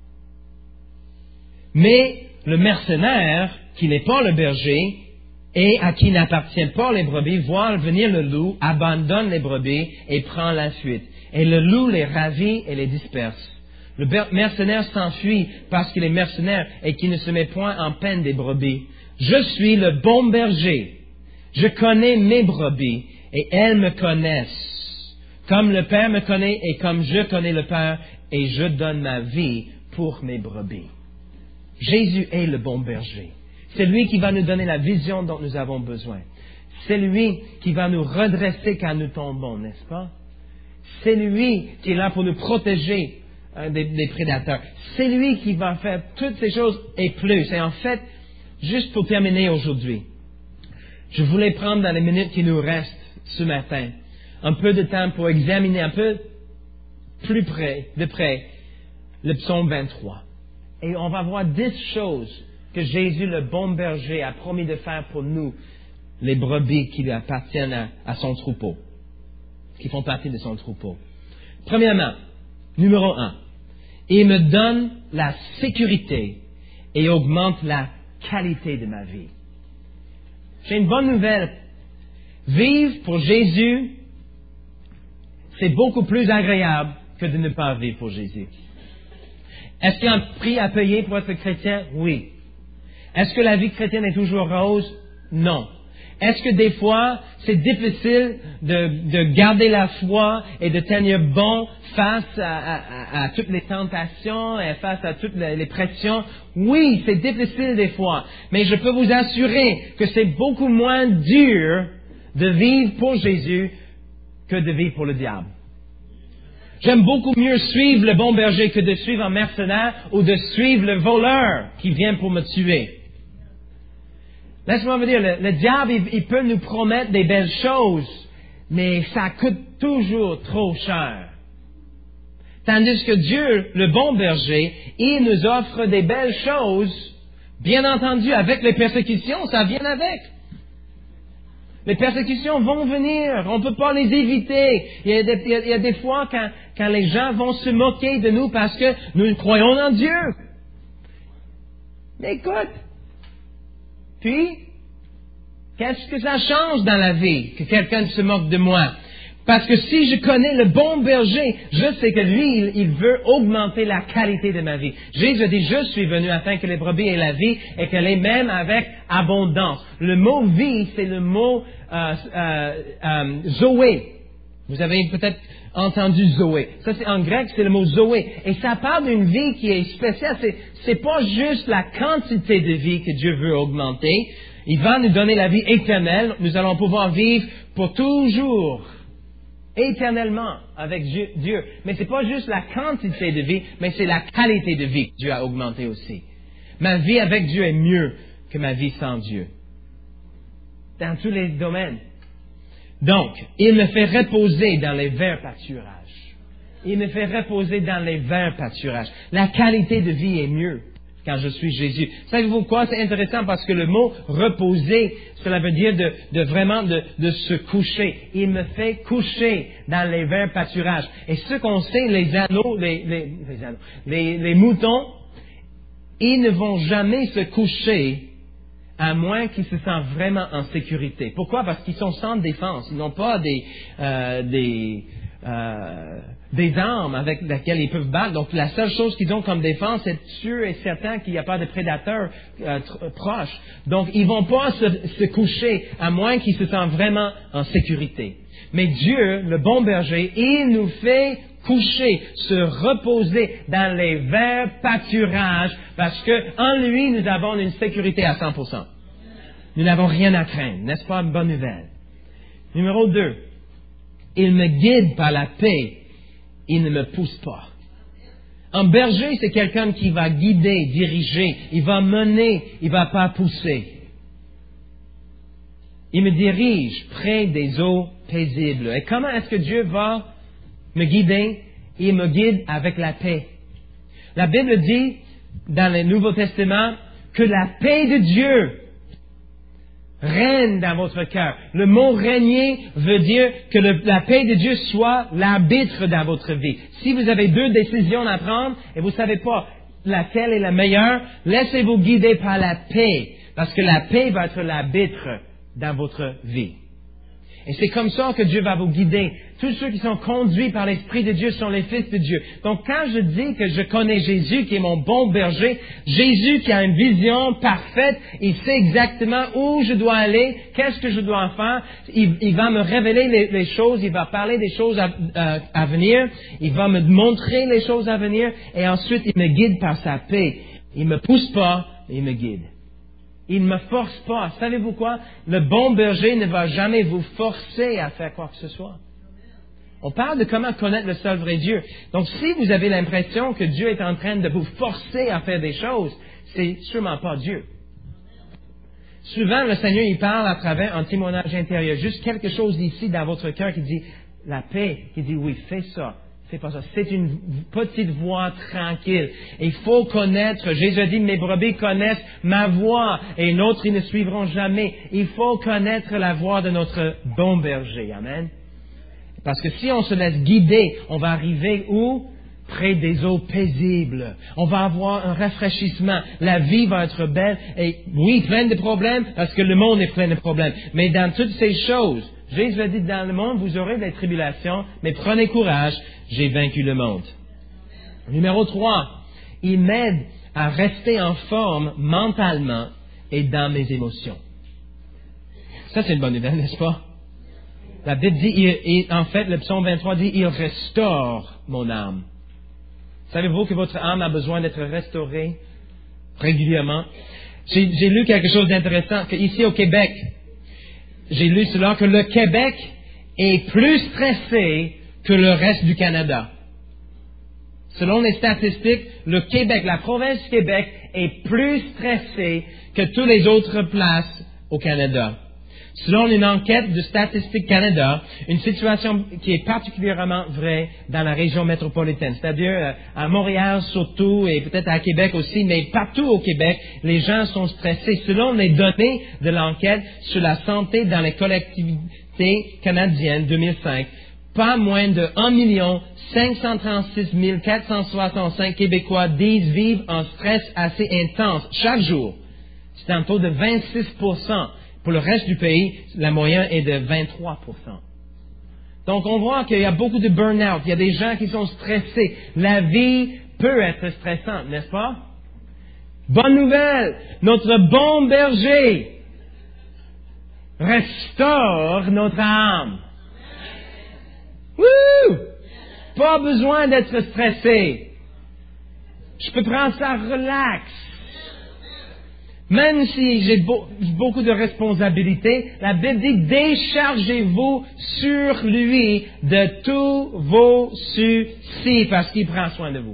[SPEAKER 3] Mais le mercenaire, qui n'est pas le berger, et à qui n'appartiennent pas les brebis, voit venir le loup, abandonne les brebis et prend la fuite. Et le loup les ravit et les disperse. Le mercenaire s'enfuit parce qu'il est mercenaire et qu'il ne se met point en peine des brebis. Je suis le bon berger. Je connais mes brebis et elles me connaissent. Comme le Père me connaît et comme je connais le Père, et je donne ma vie pour mes brebis. Jésus est le bon berger. C'est lui qui va nous donner la vision dont nous avons besoin. C'est lui qui va nous redresser quand nous tombons, n'est-ce pas? C'est lui qui est là pour nous protéger hein, des, des prédateurs. C'est lui qui va faire toutes ces choses et plus. Et en fait, juste pour terminer aujourd'hui, je voulais prendre dans les minutes qui nous restent ce matin un peu de temps pour examiner un peu plus près, de près, le psaume vingt-trois. Et on va voir dix choses que Jésus, le bon berger, a promis de faire pour nous, les brebis qui lui appartiennent à, à son troupeau, qui font partie de son troupeau. Premièrement, numéro un, il me donne la sécurité et augmente la qualité de ma vie. J'ai une bonne nouvelle. Vivre pour Jésus, c'est beaucoup plus agréable que de ne pas vivre pour Jésus. Est-ce qu'il y a un prix à payer pour être chrétien? Oui. Est-ce que la vie chrétienne est toujours rose? Non. Est-ce que des fois, c'est difficile de, de garder la foi et de tenir bon face à, à, à toutes les tentations et face à toutes les, les pressions? Oui, c'est difficile des fois. Mais je peux vous assurer que c'est beaucoup moins dur de vivre pour Jésus que de vivre pour le diable. J'aime beaucoup mieux suivre le bon berger que de suivre un mercenaire ou de suivre le voleur qui vient pour me tuer. Laisse-moi vous dire, le, le diable, il, il peut nous promettre des belles choses, mais ça coûte toujours trop cher. Tandis que Dieu, le bon berger, il nous offre des belles choses, bien entendu, avec les persécutions, ça vient avec. Les persécutions vont venir, on ne peut pas les éviter. Il y a des, il y a, il y a des fois quand, quand les gens vont se moquer de nous parce que nous croyons en Dieu. Mais écoute, puis, qu'est-ce que ça change dans la vie que quelqu'un se moque de moi? Parce que si je connais le bon berger, je sais que lui, il, il veut augmenter la qualité de ma vie. Jésus dit, je suis venu afin que les brebis aient la vie et qu'elle ait même avec abondance. Le mot vie, c'est le mot euh, euh, euh, Zoé. Vous avez peut-être entendu Zoé. Ça, c'est en grec, c'est le mot Zoé. Et ça parle d'une vie qui est spéciale. C'est, c'est pas juste la quantité de vie que Dieu veut augmenter. Il va nous donner la vie éternelle. Nous allons pouvoir vivre pour toujours, éternellement, avec Dieu. Mais c'est pas juste la quantité de vie, mais c'est la qualité de vie que Dieu a augmenté aussi. Ma vie avec Dieu est mieux que ma vie sans Dieu. Dans tous les domaines. Donc, il me fait reposer dans les verts pâturages. Il me fait reposer dans les verts pâturages. La qualité de vie est mieux quand je suis Jésus. Savez-vous quoi? C'est intéressant parce que le mot reposer, cela veut dire de, de vraiment de, de se coucher. Il me fait coucher dans les verts pâturages. Et ce qu'on sait, les anneaux, les, les, les, anneaux, les, les moutons, ils ne vont jamais se coucher à moins qu'ils se sentent vraiment en sécurité. Pourquoi? Parce qu'ils sont sans défense. Ils n'ont pas des, euh, des, euh, des armes avec lesquelles ils peuvent battre. Donc, la seule chose qu'ils ont comme défense, c'est sûr et certain qu'il n'y a pas de prédateurs euh, tr- proches. Donc, ils vont pas se, se coucher à moins qu'ils se sentent vraiment en sécurité. Mais Dieu, le bon berger, il nous fait coucher, se reposer dans les verts pâturages parce que en lui, nous avons une sécurité à cent pour cent. Nous n'avons rien à craindre. N'est-ce pas une bonne nouvelle? Numéro deux. Il me guide par la paix. Il ne me pousse pas. Un berger, c'est quelqu'un qui va guider, diriger. Il va mener. Il ne va pas pousser. Il me dirige près des eaux paisibles. Et comment est-ce que Dieu va me guider? Il me guide avec la paix. La Bible dit, dans le Nouveau Testament, que la paix de Dieu règne dans votre cœur. Le mot régner veut dire que le, la paix de Dieu soit l'arbitre dans votre vie. Si vous avez deux décisions à prendre et vous ne savez pas laquelle est la meilleure, laissez-vous guider par la paix, parce que la paix va être l'arbitre dans votre vie. Et c'est comme ça que Dieu va vous guider. Tous ceux qui sont conduits par l'Esprit de Dieu sont les fils de Dieu. Donc quand je dis que je connais Jésus, qui est mon bon berger, Jésus qui a une vision parfaite, il sait exactement où je dois aller, qu'est-ce que je dois faire, il, il va me révéler les, les choses, il va parler des choses à, à, à venir, il va me montrer les choses à venir, et ensuite il me guide par sa paix. Il ne me pousse pas, il me guide. Il ne me force pas. Savez-vous quoi? Le bon berger ne va jamais vous forcer à faire quoi que ce soit. On parle de comment connaître le seul vrai Dieu. Donc, si vous avez l'impression que Dieu est en train de vous forcer à faire des choses, c'est sûrement pas Dieu. Souvent, le Seigneur, il parle à travers un témoignage intérieur. Juste quelque chose ici dans votre cœur qui dit la paix, qui dit oui, fais ça. C'est pas ça. C'est une petite voix tranquille. Et il faut connaître. Jésus a dit, mes brebis connaissent ma voix et d'autres, ils ne suivront jamais. Il faut connaître la voix de notre bon berger. Amen. Parce que si on se laisse guider, on va arriver où? Près des eaux paisibles. On va avoir un rafraîchissement. La vie va être belle. Et oui, plein de problèmes, parce que le monde est plein de problèmes. Mais dans toutes ces choses, Jésus a dit, dans le monde, vous aurez des tribulations, mais prenez courage, j'ai vaincu le monde. Numéro trois, il m'aide à rester en forme mentalement et dans mes émotions. Ça, c'est une bonne nouvelle, n'est-ce pas? La Bible dit, il, il, en fait, le psaume vingt-trois dit, il restaure mon âme. Savez-vous que votre âme a besoin d'être restaurée régulièrement? J'ai, j'ai lu quelque chose d'intéressant, qu'ici au Québec, j'ai lu cela, que le Québec est plus stressé que le reste du Canada. Selon les statistiques, le Québec, la province du Québec, est plus stressée que toutes les autres places au Canada. Selon une enquête de Statistique Canada, une situation qui est particulièrement vraie dans la région métropolitaine, c'est-à-dire à Montréal surtout et peut-être à Québec aussi, mais partout au Québec, les gens sont stressés. Selon les données de l'enquête sur la santé dans les collectivités canadiennes deux mille cinq, pas moins de un million cinq cent trente-six mille quatre cent soixante-cinq Québécois disent vivre un stress assez intense chaque jour. C'est un taux de vingt-six pour cent. Pour le reste du pays, la moyenne est de vingt-trois pour cent. Donc, on voit qu'il y a beaucoup de burn-out. Il y a des gens qui sont stressés. La vie peut être stressante, n'est-ce pas? Bonne nouvelle! Notre bon berger restaure notre âme. Wouh! Pas besoin d'être stressé. Je peux prendre ça relax. Même si j'ai beau, beaucoup de responsabilités, la Bible dit, déchargez-vous sur lui de tous vos soucis, parce qu'il prend soin de vous.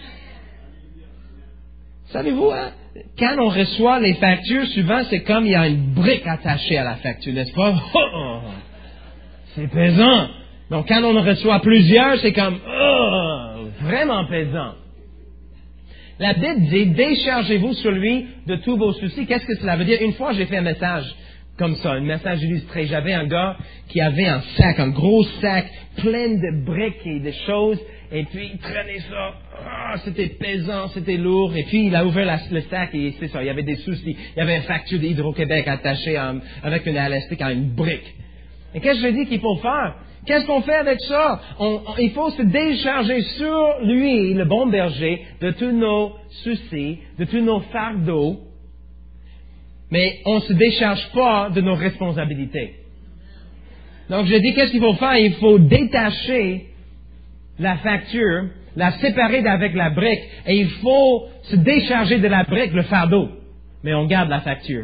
[SPEAKER 3] Savez-vous, hein, quand on reçoit les factures, souvent c'est comme il y a une brique attachée à la facture, n'est-ce pas? Oh, c'est pesant. Donc quand on en reçoit plusieurs, c'est comme, oh, vraiment pesant. La Bible dit, déchargez-vous sur lui de tous vos soucis. Qu'est-ce que cela veut dire? Une fois, j'ai fait un message comme ça, un message illustré. J'avais un gars qui avait un sac, un gros sac, plein de briques et de choses, et puis il traînait ça. Oh, c'était pesant, c'était lourd, et puis il a ouvert la, le sac, et c'est ça, il y avait des soucis. Il y avait une facture d'Hydro-Québec attachée à, avec une élastique à une brique. Et qu'est-ce que je dis qu'il faut faire? Qu'est-ce qu'on fait avec ça? On, on, il faut se décharger sur lui, le bon berger, de tous nos soucis, de tous nos fardeaux. Mais on ne se décharge pas de nos responsabilités. Donc je dis, qu'est-ce qu'il faut faire? Il faut détacher la facture, la séparer d'avec la brique, et il faut se décharger de la brique, le fardeau. Mais on garde la facture.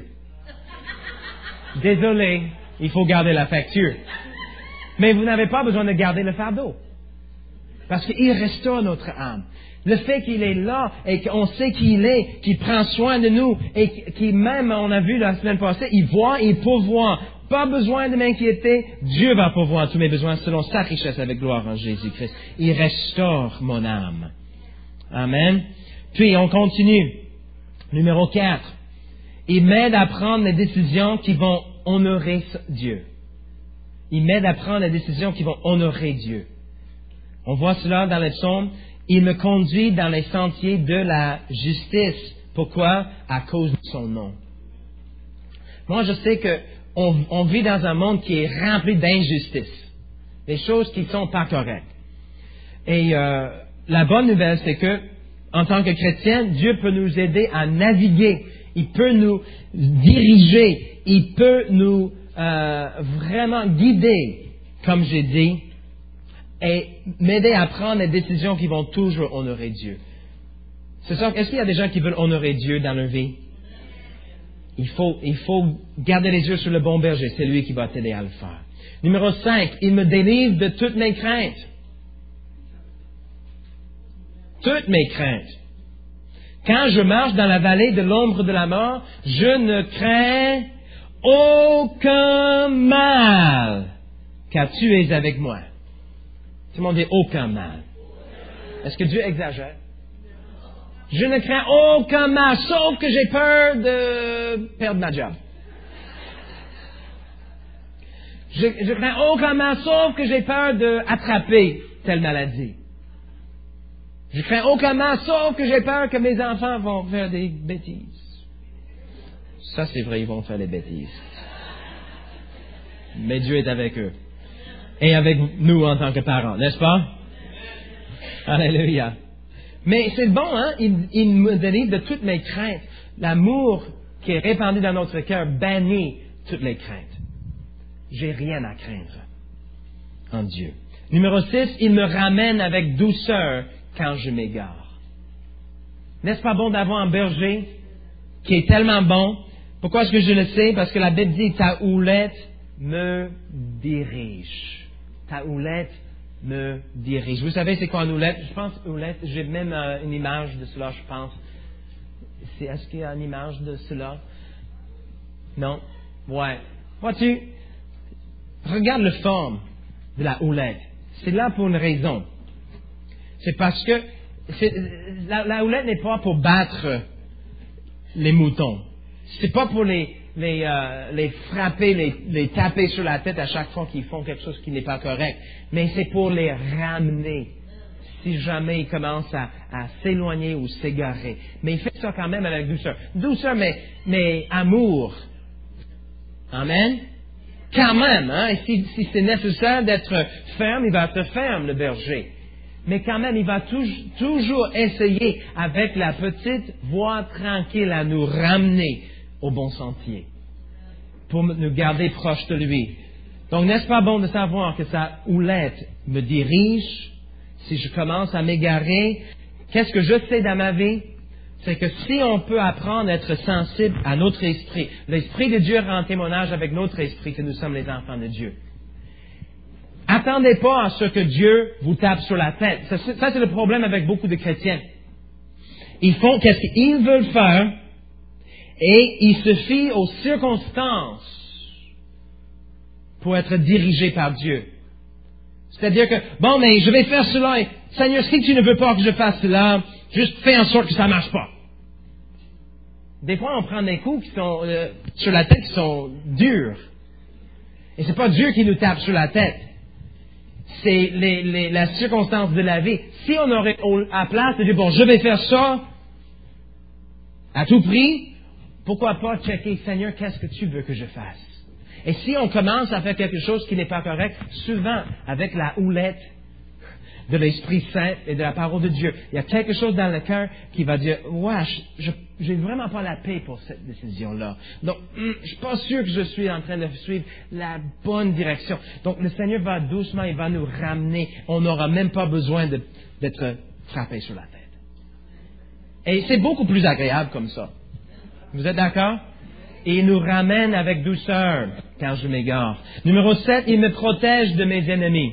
[SPEAKER 3] Désolé, il faut garder la facture. Mais vous n'avez pas besoin de garder le fardeau. Parce qu'il restaure notre âme. Le fait qu'il est là et qu'on sait qui il est, qu'il prend soin de nous et qu'il même, on a vu la semaine passée, il voit et il pourvoit. Pas besoin de m'inquiéter. Dieu va pourvoir tous mes besoins selon sa richesse avec gloire en Jésus-Christ. Il restaure mon âme. Amen. Puis on continue. Numéro quatre. Il m'aide à prendre les décisions qui vont honorer Dieu. Il m'aide à prendre les décisions qui vont honorer Dieu. On voit cela dans les psaumes. Il me conduit dans les sentiers de la justice. Pourquoi? À cause de son nom. Moi, je sais que on, on vit dans un monde qui est rempli d'injustice. Des choses qui ne sont pas correctes. Et euh, la bonne nouvelle, c'est que, en tant que chrétien, Dieu peut nous aider à naviguer. Il peut nous diriger. Il peut nous euh, vraiment guider, comme j'ai dit, et m'aider à prendre des décisions qui vont toujours honorer Dieu. C'est ça. Est-ce qu'il y a des gens qui veulent honorer Dieu dans leur vie? Il faut, il faut garder les yeux sur le bon berger. C'est lui qui va t'aider à le faire. Numéro cinq, il me délivre de toutes mes craintes. Toutes mes craintes. Quand je marche dans la vallée de l'ombre de la mort, je ne crains aucun mal, car tu es avec moi. Tout le monde dit aucun mal. Est-ce que Dieu exagère? Je ne crains aucun mal, sauf que j'ai peur de perdre ma job. Je, je crains aucun mal, sauf que j'ai peur d'attraper telle maladie. Je crains aucun mal, sauf que j'ai peur que mes enfants vont faire des bêtises. Ça, c'est vrai, ils vont faire des bêtises. Mais Dieu est avec eux. Et avec nous en tant que parents, n'est-ce pas? Alléluia. Mais c'est bon, hein? Il, il me délivre de toutes mes craintes. L'amour qui est répandu dans notre cœur bannit toutes les craintes. J'ai rien à craindre en Dieu. Numéro six, il me ramène avec douceur quand je m'égare. N'est-ce pas bon d'avoir un berger qui est tellement bon? Pourquoi est-ce que je le sais? Parce que la Bible dit, ta houlette me dirige. Ta houlette me dirige. Vous savez c'est quoi une houlette? Je pense houlette, j'ai même euh, une image de cela, je pense. C'est, est-ce qu'il y a une image de cela? Non? Ouais. Vois-tu? Regarde la forme de la houlette. C'est là pour une raison. C'est parce que c'est, la, la houlette n'est pas pour battre les moutons. C'est pas pour les, les, euh, les frapper, les, les taper sur la tête à chaque fois qu'ils font quelque chose qui n'est pas correct. Mais c'est pour les ramener si jamais ils commencent à, à s'éloigner ou s'égarer. Mais il fait ça quand même avec douceur. Douceur, mais, mais amour. Amen? Quand même, hein? Et si, si c'est nécessaire d'être ferme, il va être ferme, le berger. Mais quand même, il va touj- toujours essayer, avec la petite voix tranquille, à nous ramener au bon sentier, pour nous garder proches de lui. Donc, n'est-ce pas bon de savoir que sa houlette me dirige? Si je commence à m'égarer, qu'est-ce que je sais dans ma vie? C'est que si on peut apprendre à être sensible à notre esprit, l'Esprit de Dieu rend témoignage avec notre esprit que nous sommes les enfants de Dieu. Attendez pas à ce que Dieu vous tape sur la tête. Ça, ça c'est le problème avec beaucoup de chrétiens. Ils font qu'est-ce qu'ils veulent faire et ils se fient aux circonstances pour être dirigés par Dieu. C'est-à-dire que, bon, mais je vais faire cela et, Seigneur, si tu ne veux pas que je fasse cela, juste fais en sorte que ça ne marche pas. Des fois, on prend des coups qui sont euh, sur la tête qui sont durs. Et c'est pas Dieu qui nous tape sur la tête. C'est les, les, la circonstance de la vie. Si on aurait à place de dire, bon, je vais faire ça à tout prix, pourquoi pas checker, Seigneur, qu'est-ce que tu veux que je fasse? Et si on commence à faire quelque chose qui n'est pas correct, souvent, avec la houlette de l'Esprit Saint et de la parole de Dieu, il y a quelque chose dans le cœur qui va dire, ouais, je j'ai vraiment pas la paix pour cette décision-là. Donc, hum, je suis pas sûr que je suis en train de suivre la bonne direction. Donc, le Seigneur va doucement, il va nous ramener. On n'aura même pas besoin de, d'être frappé sur la tête. Et c'est beaucoup plus agréable comme ça. Vous êtes d'accord? Et il nous ramène avec douceur quand je m'égare. Numéro sept, il me protège de mes ennemis.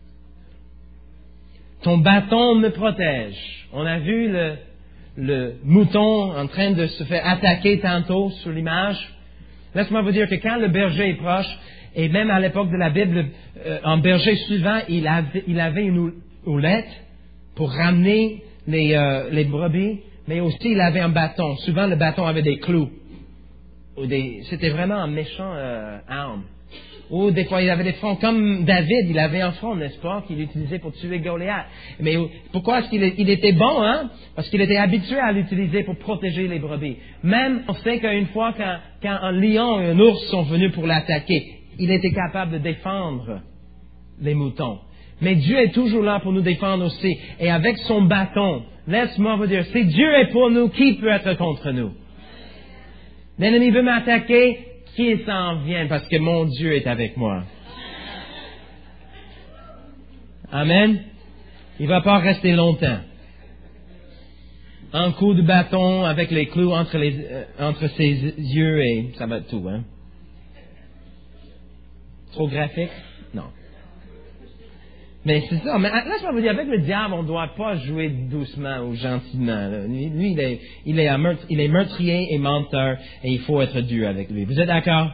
[SPEAKER 3] Ton bâton me protège. On a vu le, le mouton en train de se faire attaquer tantôt sur l'image. Laisse-moi vous dire que quand le berger est proche, et même à l'époque de la Bible, euh, en berger souvent, il avait, il avait une houlette pour ramener les, euh, les brebis, mais aussi il avait un bâton. Souvent, le bâton avait des clous. Ou des, c'était vraiment un méchant euh, arme. Ou des fois, il avait des fronts, comme David, il avait un front, n'est-ce pas, qu'il utilisait pour tuer Goliath. Mais pourquoi est-ce qu'il il était bon, hein? Parce qu'il était habitué à l'utiliser pour protéger les brebis. Même, on sait qu'une fois, quand, quand un lion et un ours sont venus pour l'attaquer, il était capable de défendre les moutons. Mais Dieu est toujours là pour nous défendre aussi. Et avec son bâton, laisse-moi vous dire, si Dieu est pour nous, qui peut être contre nous? L'ennemi veut m'attaquer, qui s'en vient parce que mon Dieu est avec moi. Amen. Il ne va pas rester longtemps. Un coup de bâton avec les clous entre, les, euh, entre ses yeux et ça va être tout. Hein? Trop graphique? Non. Mais c'est ça. Mais laisse-moi vous dire, avec le diable, on ne doit pas jouer doucement ou gentiment. Là. Lui, lui il, est, il, est meurtri, il est meurtrier et menteur et il faut être dur avec lui. Vous êtes d'accord?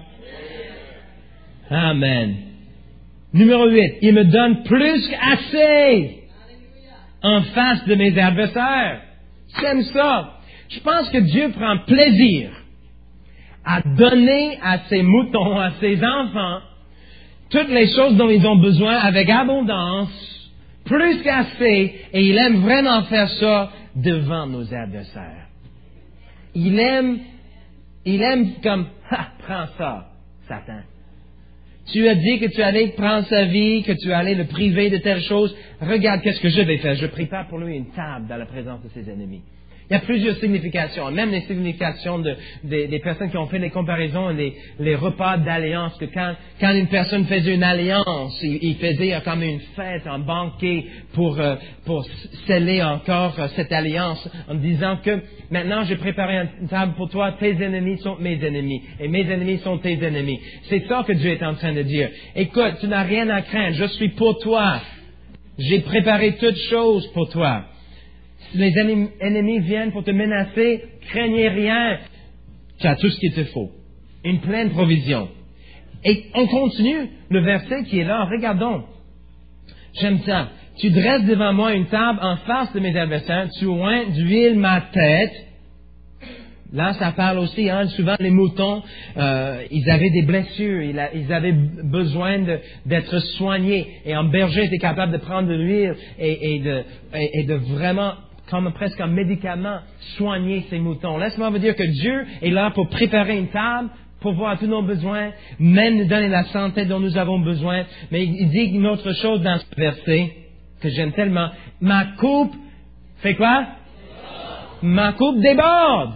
[SPEAKER 3] Amen. Numéro huit. Il me donne plus qu'assez en face de mes adversaires. J'aime ça. Je pense que Dieu prend plaisir à donner à ses moutons, à ses enfants, toutes les choses dont ils ont besoin avec abondance, plus qu'assez, et il aime vraiment faire ça devant nos adversaires. Il aime, il aime comme, ha, prends ça, Satan. Tu as dit que tu allais prendre sa vie, que tu allais le priver de telle chose. Regarde qu'est-ce que je vais faire. Je prépare pour lui une table dans la présence de ses ennemis. Il y a plusieurs significations, même les significations de, de, des personnes qui ont fait les comparaisons, les, les repas d'alliance, que quand, quand une personne faisait une alliance, il, il faisait comme une fête, un banquet pour, euh, pour sceller encore euh, cette alliance en disant que maintenant j'ai préparé une table pour toi, tes ennemis sont mes ennemis et mes ennemis sont tes ennemis. C'est ça que Dieu est en train de dire. Écoute, tu n'as rien à craindre, je suis pour toi. J'ai préparé toutes choses pour toi. Si les ennemis viennent pour te menacer, craignez rien. Tu as tout ce qu'il te faut. Une pleine provision. Et on continue le verset qui est là. Regardons. J'aime ça. Tu dresses devant moi une table en face de mes adversaires. Tu oins d'huile ma tête. Là, ça parle aussi, hein, souvent les moutons, euh, ils avaient des blessures, ils, a, ils avaient besoin de, d'être soignés. Et un berger était capable de prendre de l'huile et, et, de, et, et de vraiment, comme presque un médicament, soigner ces moutons. Laisse-moi vous dire que Dieu est là pour préparer une table, pour voir tous nos besoins, même nous donner la santé dont nous avons besoin. Mais il dit une autre chose dans ce verset que j'aime tellement. Ma coupe fait quoi? Ma coupe déborde.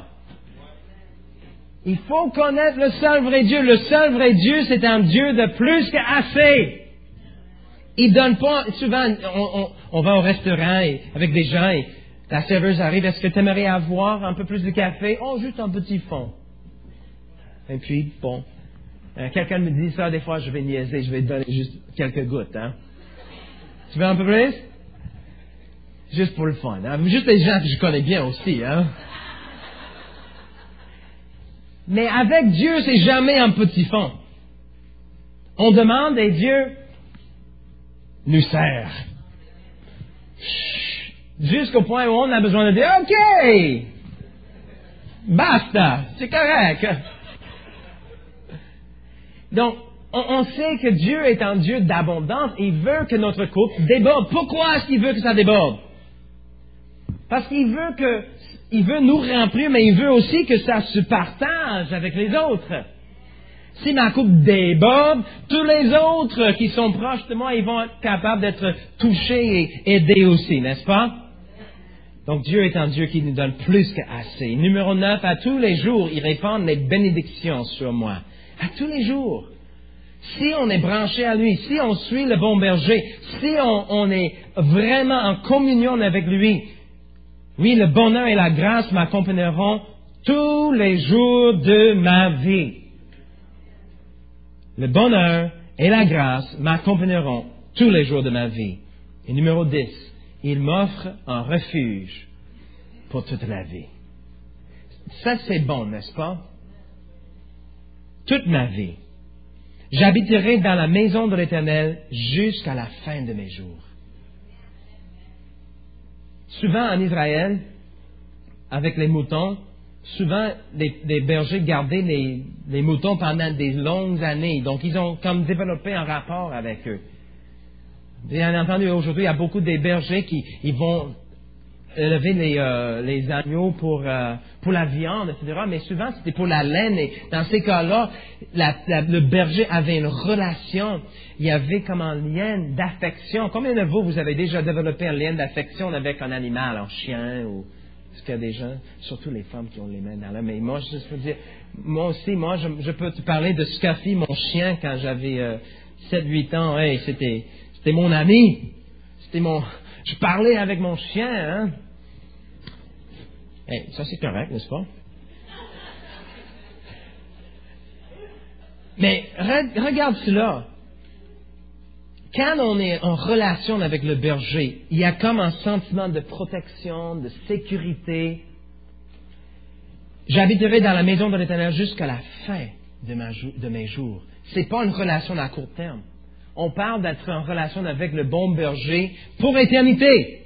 [SPEAKER 3] Il faut connaître le seul vrai Dieu. Le seul vrai Dieu, c'est un Dieu de plus qu'assez. Il donne pas, souvent, on, on, on va au restaurant et, avec des gens et la serveuse arrive, est-ce que tu aimerais avoir un peu plus de café? Oh, juste un petit fond. Et puis, bon, euh, quelqu'un me dit ça, des fois, je vais niaiser, je vais donner juste quelques gouttes, hein. Tu veux un peu plus? Juste pour le fun, hein. Juste les gens que je connais bien aussi, hein. Mais avec Dieu, c'est jamais un petit fond. On demande et Dieu nous sert. Jusqu'au point où on a besoin de dire, OK, basta, c'est correct. Donc, on, on sait que Dieu est un Dieu d'abondance et il veut que notre coupe déborde. Pourquoi est-ce qu'il veut que ça déborde? Parce qu'il veut que, il veut nous remplir, mais il veut aussi que ça se partage avec les autres. Si ma coupe déborde, tous les autres qui sont proches de moi, ils vont être capables d'être touchés et aidés aussi, n'est-ce pas? Donc Dieu est un Dieu qui nous donne plus qu'assez. Numéro neuf, à tous les jours, il répand les bénédictions sur moi. À tous les jours. Si on est branché à lui, si on suit le bon berger, si on, on est vraiment en communion avec lui, oui, le bonheur et la grâce m'accompagneront tous les jours de ma vie. Le bonheur et la grâce m'accompagneront tous les jours de ma vie. Et numéro dix, il m'offre un refuge pour toute la vie. Ça, c'est bon, n'est-ce pas? Toute ma vie. J'habiterai dans la maison de l'Éternel jusqu'à la fin de mes jours. Souvent en Israël, avec les moutons, souvent les, les bergers gardaient les, les moutons pendant des longues années. Donc, ils ont comme développé un rapport avec eux. Bien entendu, aujourd'hui, il y a beaucoup de bergers qui ils vont élever les, euh, les agneaux pour, euh, pour la viande, et cetera. Mais souvent, c'était pour la laine. Et dans ces cas-là, la, la, le berger avait une relation. Il y avait comme un lien d'affection. Combien de vous, vous avez déjà développé un lien d'affection avec un animal, un chien ou... Est-ce qu'il y a des gens, surtout les femmes qui ont les mains dans là, mais moi, je peux dire, moi aussi, moi, je, je peux te parler de Scuffy, mon chien, quand j'avais euh, sept huit ans. Hey, c'était, c'était mon ami. C'était mon... Je parlais avec mon chien, hein. Hey, ça, c'est correct, n'est-ce pas? Mais re, regarde cela. Quand on est en relation avec le berger, il y a comme un sentiment de protection, de sécurité. J'habiterai dans la maison de l'Éternel jusqu'à la fin de, ma, de mes jours. C'est pas une relation à court terme. On parle d'être en relation avec le bon berger pour l'éternité.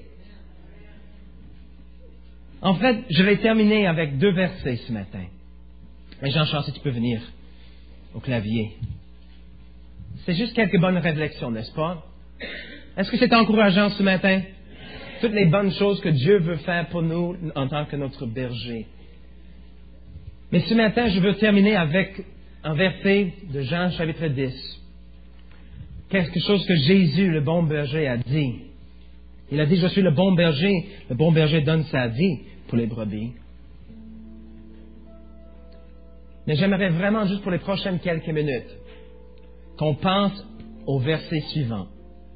[SPEAKER 3] En fait, je vais terminer avec deux versets ce matin. Et Jean-Charles, si tu peux venir au clavier. C'est juste quelques bonnes réflexions, n'est-ce pas? Est-ce que c'est encourageant ce matin? Toutes les bonnes choses que Dieu veut faire pour nous en tant que notre berger. Mais ce matin, je veux terminer avec un verset de Jean chapitre dix. Quelque chose que Jésus, le bon berger, a dit. Il a dit, je suis le bon berger. Le bon berger donne sa vie pour les brebis. Mais j'aimerais vraiment, juste pour les prochaines quelques minutes, qu'on pense au verset suivant.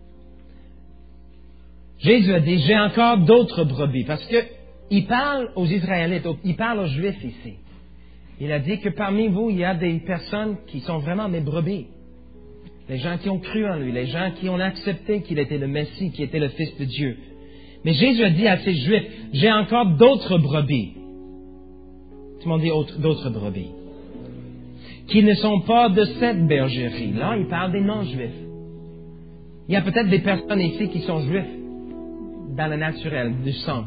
[SPEAKER 3] Jésus a dit, j'ai encore d'autres brebis, parce que il parle aux Israélites, il parle aux Juifs ici. Il a dit que parmi vous, il y a des personnes qui sont vraiment mes brebis. Les gens qui ont cru en lui, les gens qui ont accepté qu'il était le Messie, qu'il était le Fils de Dieu. Mais Jésus a dit à ces Juifs, j'ai encore d'autres brebis. Tout le monde dit autre, d'autres brebis. Qui ne sont pas de cette bergerie. Là, il parle des non-juifs. Il y a peut-être des personnes ici qui sont juifs dans le naturel, du sang.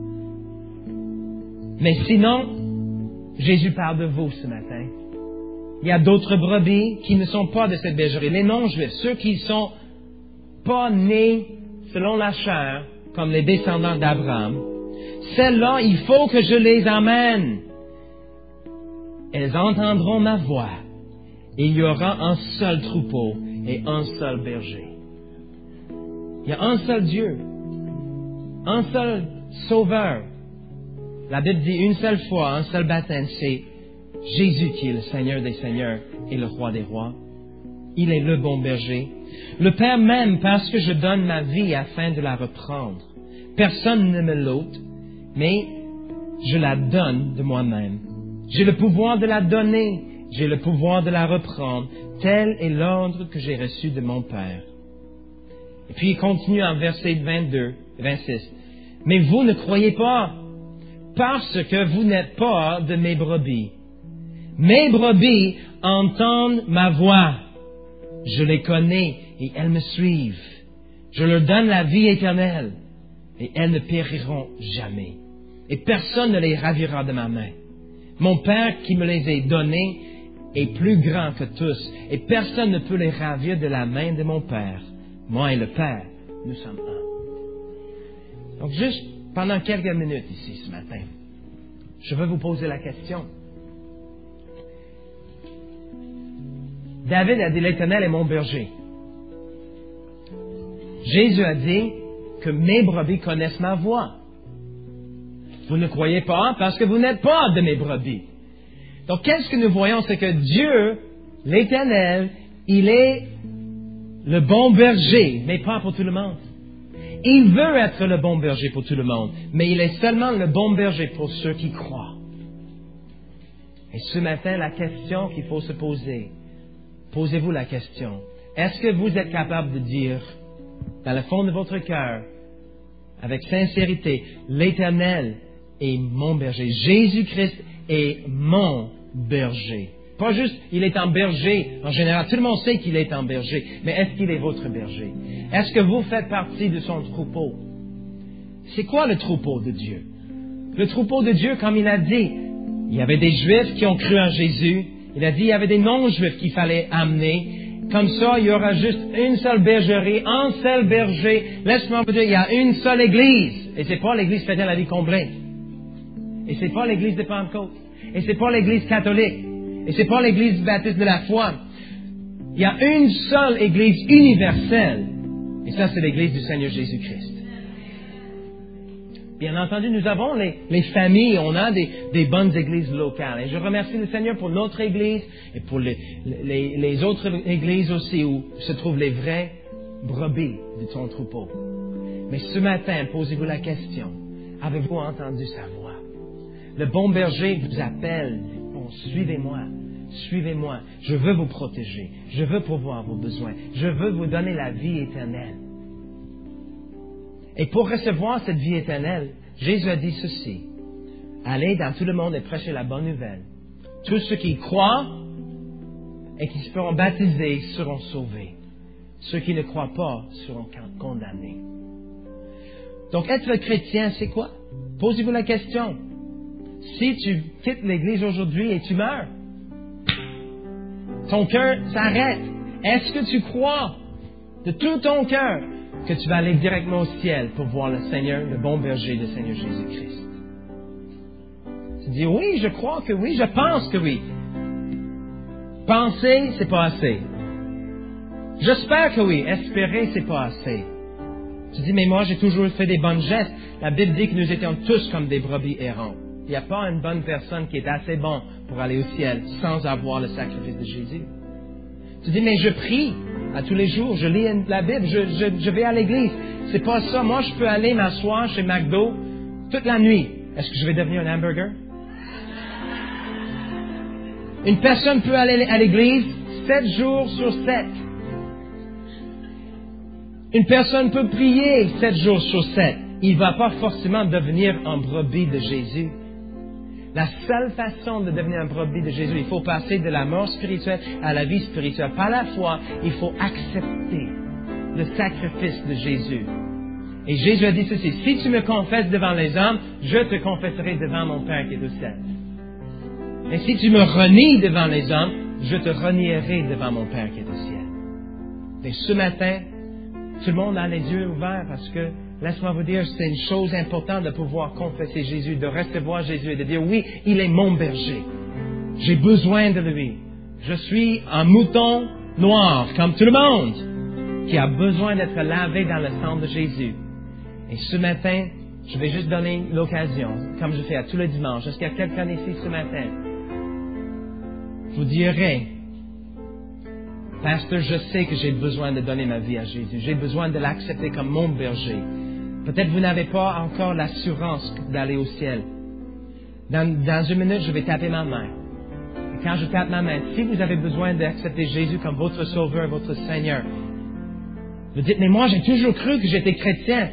[SPEAKER 3] Mais sinon, Jésus parle de vous ce matin. Il y a d'autres brebis qui ne sont pas de cette bergerie. Les non-juifs, ceux qui ne sont pas nés selon la chair, comme les descendants d'Abraham. Celles-là, il faut que je les amène. Elles entendront ma voix, et il y aura un seul troupeau et un seul berger. Il y a un seul Dieu, un seul Sauveur. La Bible dit une seule fois, un seul baptême, c'est Jésus qui est le Seigneur des Seigneurs et le Roi des Rois. Il est le bon berger. Le Père m'aime parce que je donne ma vie afin de la reprendre. Personne ne me l'ôte, mais je la donne de moi-même. J'ai le pouvoir de la donner, j'ai le pouvoir de la reprendre. Tel est l'ordre que j'ai reçu de mon Père. Et puis il continue en verset vingt-deux, vingt-six. Mais vous ne croyez pas, parce que vous n'êtes pas de mes brebis. Mes brebis entendent ma voix. Je les connais et elles me suivent. Je leur donne la vie éternelle et elles ne périront jamais. Et personne ne les ravira de ma main. Mon Père qui me les a donnés est plus grand que tous, et personne ne peut les ravir de la main de mon Père. Moi et le Père, nous sommes un. Donc juste pendant quelques minutes ici ce matin, je veux vous poser la question. David a dit, l'Éternel est mon berger. Jésus a dit que mes brebis connaissent ma voix. Vous ne croyez pas parce que vous n'êtes pas de mes brebis. Donc, qu'est-ce que nous voyons? C'est que Dieu, l'Éternel, il est le bon berger, mais pas pour tout le monde. Il veut être le bon berger pour tout le monde, mais il est seulement le bon berger pour ceux qui croient. Et ce matin, la question qu'il faut se poser, posez-vous la question, est-ce que vous êtes capable de dire, dans le fond de votre cœur, avec sincérité, l'Éternel est mon berger, Jésus-Christ est mon berger. Pas juste, il est un berger, en général, tout le monde sait qu'il est un berger, mais est-ce qu'il est votre berger? Est-ce que vous faites partie de son troupeau? C'est quoi le troupeau de Dieu? Le troupeau de Dieu, comme il a dit, il y avait des Juifs qui ont cru en Jésus, il a dit il y avait des non-Juifs qu'il fallait amener, comme ça, il y aura juste une seule bergerie, un seul berger. Laisse-moi vous dire, il y a une seule église, et c'est pas l'église faite à la vie complète. Et c'est pas l'église de Pentecôte. Et c'est pas l'église catholique. Et c'est pas l'église baptiste de la foi. Il y a une seule église universelle. Et ça, c'est l'église du Seigneur Jésus-Christ. Bien entendu, nous avons les, les familles, on a des, des bonnes églises locales. Et je remercie le Seigneur pour notre église et pour les, les, les autres églises aussi où se trouvent les vrais brebis de ton troupeau. Mais ce matin, posez-vous la question, avez-vous entendu sa voix? Le bon berger vous appelle, bon, suivez-moi, suivez-moi, je veux vous protéger, je veux pourvoir vos besoins, je veux vous donner la vie éternelle. Et pour recevoir cette vie éternelle, Jésus a dit ceci, allez dans tout le monde et prêchez la bonne nouvelle. Tous ceux qui croient et qui seront baptisés seront sauvés. Ceux qui ne croient pas seront condamnés. Donc être chrétien, c'est quoi? Posez-vous la question. Si tu quittes l'Église aujourd'hui et tu meurs, ton cœur s'arrête. Est-ce que tu crois de tout ton cœur que tu vas aller directement au ciel pour voir le Seigneur, le bon berger, le Seigneur Jésus-Christ? Tu dis, oui, je crois que oui, je pense que oui. Penser, c'est pas assez. J'espère que oui. Espérer, c'est pas assez. Tu dis, mais moi, j'ai toujours fait des bons gestes. La Bible dit que nous étions tous comme des brebis errantes. Il n'y a pas une bonne personne qui est assez bon pour aller au ciel sans avoir le sacrifice de Jésus. Tu dis, mais je prie à tous les jours, je lis la Bible, je, je, je vais à l'église. C'est pas ça. Moi, je peux aller m'asseoir chez McDo toute la nuit. Est-ce que je vais devenir un hamburger? Une personne peut aller à l'église sept jours sur sept. Une personne peut prier sept jours sur sept. Il ne va pas forcément devenir un brebis de Jésus. La seule façon de devenir un brebis de Jésus, il faut passer de la mort spirituelle à la vie spirituelle. Par la foi, il faut accepter le sacrifice de Jésus. Et Jésus a dit ceci, si tu me confesses devant les hommes, je te confesserai devant mon Père qui est au ciel. Et si tu me renies devant les hommes, je te renierai devant mon Père qui est au ciel. Et ce matin, tout le monde a les yeux ouverts parce que, laisse-moi vous dire, c'est une chose importante de pouvoir confesser Jésus, de recevoir Jésus et de dire, oui, il est mon berger. J'ai besoin de lui. Je suis un mouton noir, comme tout le monde, qui a besoin d'être lavé dans le sang de Jésus. Et ce matin, je vais juste donner l'occasion, comme je fais à tous les dimanches. Est-ce qu'il y a quelqu'un ici ce matin? Vous direz, Pasteur, je sais que j'ai besoin de donner ma vie à Jésus. J'ai besoin de l'accepter comme mon berger. Peut-être vous n'avez pas encore l'assurance d'aller au ciel. Dans, dans une minute, je vais taper ma main. Et quand je tape ma main, si vous avez besoin d'accepter Jésus comme votre sauveur, votre Seigneur, vous dites, mais moi j'ai toujours cru que j'étais chrétien.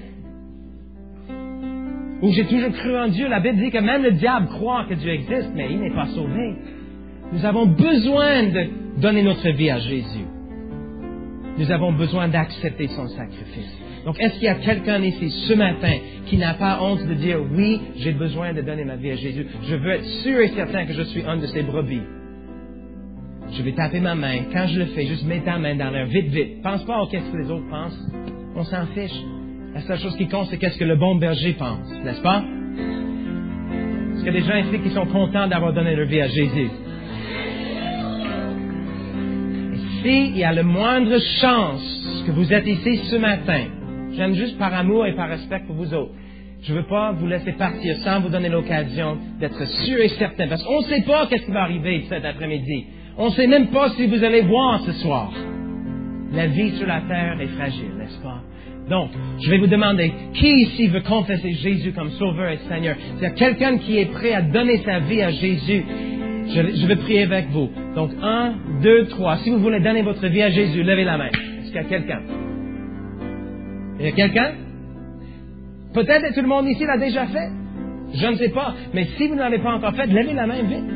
[SPEAKER 3] Ou j'ai toujours cru en Dieu. La Bible dit que même le diable croit que Dieu existe, mais il n'est pas sauvé. Nous avons besoin de donner notre vie à Jésus. Nous avons besoin d'accepter son sacrifice. Donc, est-ce qu'il y a quelqu'un ici ce matin qui n'a pas honte de dire, oui, j'ai besoin de donner ma vie à Jésus. Je veux être sûr et certain que je suis un de ses brebis. Je vais taper ma main. Quand je le fais, juste mets ta main dans l'air. Vite, vite. Pense pas à ce que les autres pensent. On s'en fiche. La seule chose qui compte, c'est qu'est-ce que le bon berger pense. N'est-ce pas? Est-ce qu'il y a des gens ici qui sont contents d'avoir donné leur vie à Jésus? s'il y a la moindre chance que vous êtes ici ce matin, j'aime juste par amour et par respect pour vous autres, je ne veux pas vous laisser partir sans vous donner l'occasion d'être sûr et certain, parce qu'on ne sait pas qu'est-ce qui va arriver cet après-midi. On ne sait même pas si vous allez voir ce soir. La vie sur la terre est fragile, n'est-ce pas? Donc, je vais vous demander, qui ici veut confesser Jésus comme Sauveur et Seigneur? S'il y a quelqu'un qui est prêt à donner sa vie à Jésus, je, je vais prier avec vous. Donc, un, deux, trois. Si vous voulez donner votre vie à Jésus, levez la main. Est-ce qu'il y a quelqu'un? Il y a quelqu'un? Peut-être que tout le monde ici l'a déjà fait. Je ne sais pas. Mais si vous ne l'avez pas encore fait, levez la main vite.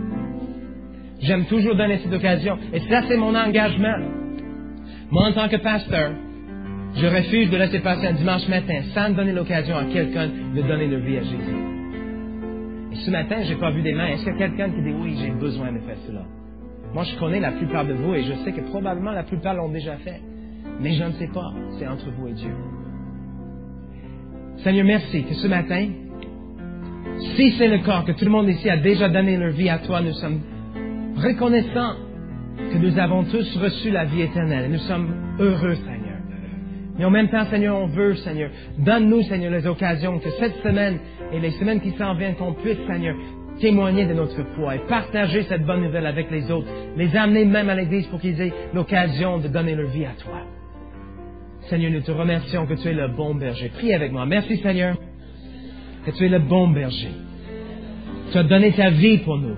[SPEAKER 3] J'aime toujours donner cette occasion. Et ça, c'est mon engagement. Moi, en tant que pasteur, je refuse de laisser passer un dimanche matin sans donner l'occasion à quelqu'un de donner leur vie à Jésus. Et ce matin, je n'ai pas vu des mains. Est-ce qu'il y a quelqu'un qui dit « Oui, j'ai besoin de faire cela ». Moi, je connais la plupart de vous et je sais que probablement la plupart l'ont déjà fait. Mais je ne sais pas. C'est entre vous et Dieu. Seigneur, merci que ce matin, si c'est le cas, que tout le monde ici a déjà donné leur vie à toi, nous sommes reconnaissants que nous avons tous reçu la vie éternelle. Nous sommes heureux, Seigneur. Mais en même temps, Seigneur, on veut, Seigneur, donne-nous, Seigneur, les occasions que cette semaine et les semaines qui s'en viennent, qu'on puisse, Seigneur, témoigner de notre foi et partager cette bonne nouvelle avec les autres, les amener même à l'Église pour qu'ils aient l'occasion de donner leur vie à toi. Seigneur, nous te remercions que tu es le bon berger. Prie avec moi. Merci, Seigneur, que tu es le bon berger. Tu as donné ta vie pour nous.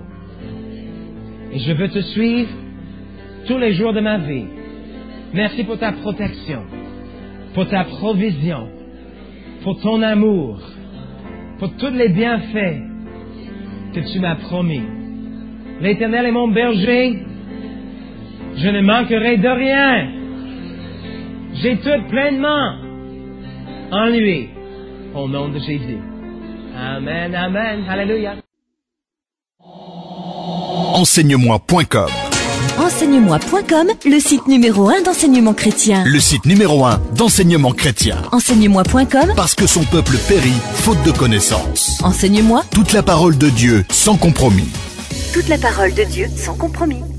[SPEAKER 3] Et je veux te suivre tous les jours de ma vie. Merci pour ta protection, pour ta provision, pour ton amour, pour tous les bienfaits que tu m'as promis. L'Éternel est mon berger. Je ne manquerai de rien. J'ai tout pleinement en lui. Au nom de Jésus. Amen, amen. Alléluia.
[SPEAKER 1] Enseigne-moi point com.
[SPEAKER 2] Enseigne-moi point com, le site numéro un d'enseignement chrétien.
[SPEAKER 1] Le site numéro un d'enseignement chrétien.
[SPEAKER 2] Enseigne-moi point com,
[SPEAKER 1] Parce que son peuple périt, faute de connaissance.
[SPEAKER 2] Enseigne-moi
[SPEAKER 1] Toute la parole de Dieu, sans compromis.
[SPEAKER 2] toute la parole de Dieu sans compromis.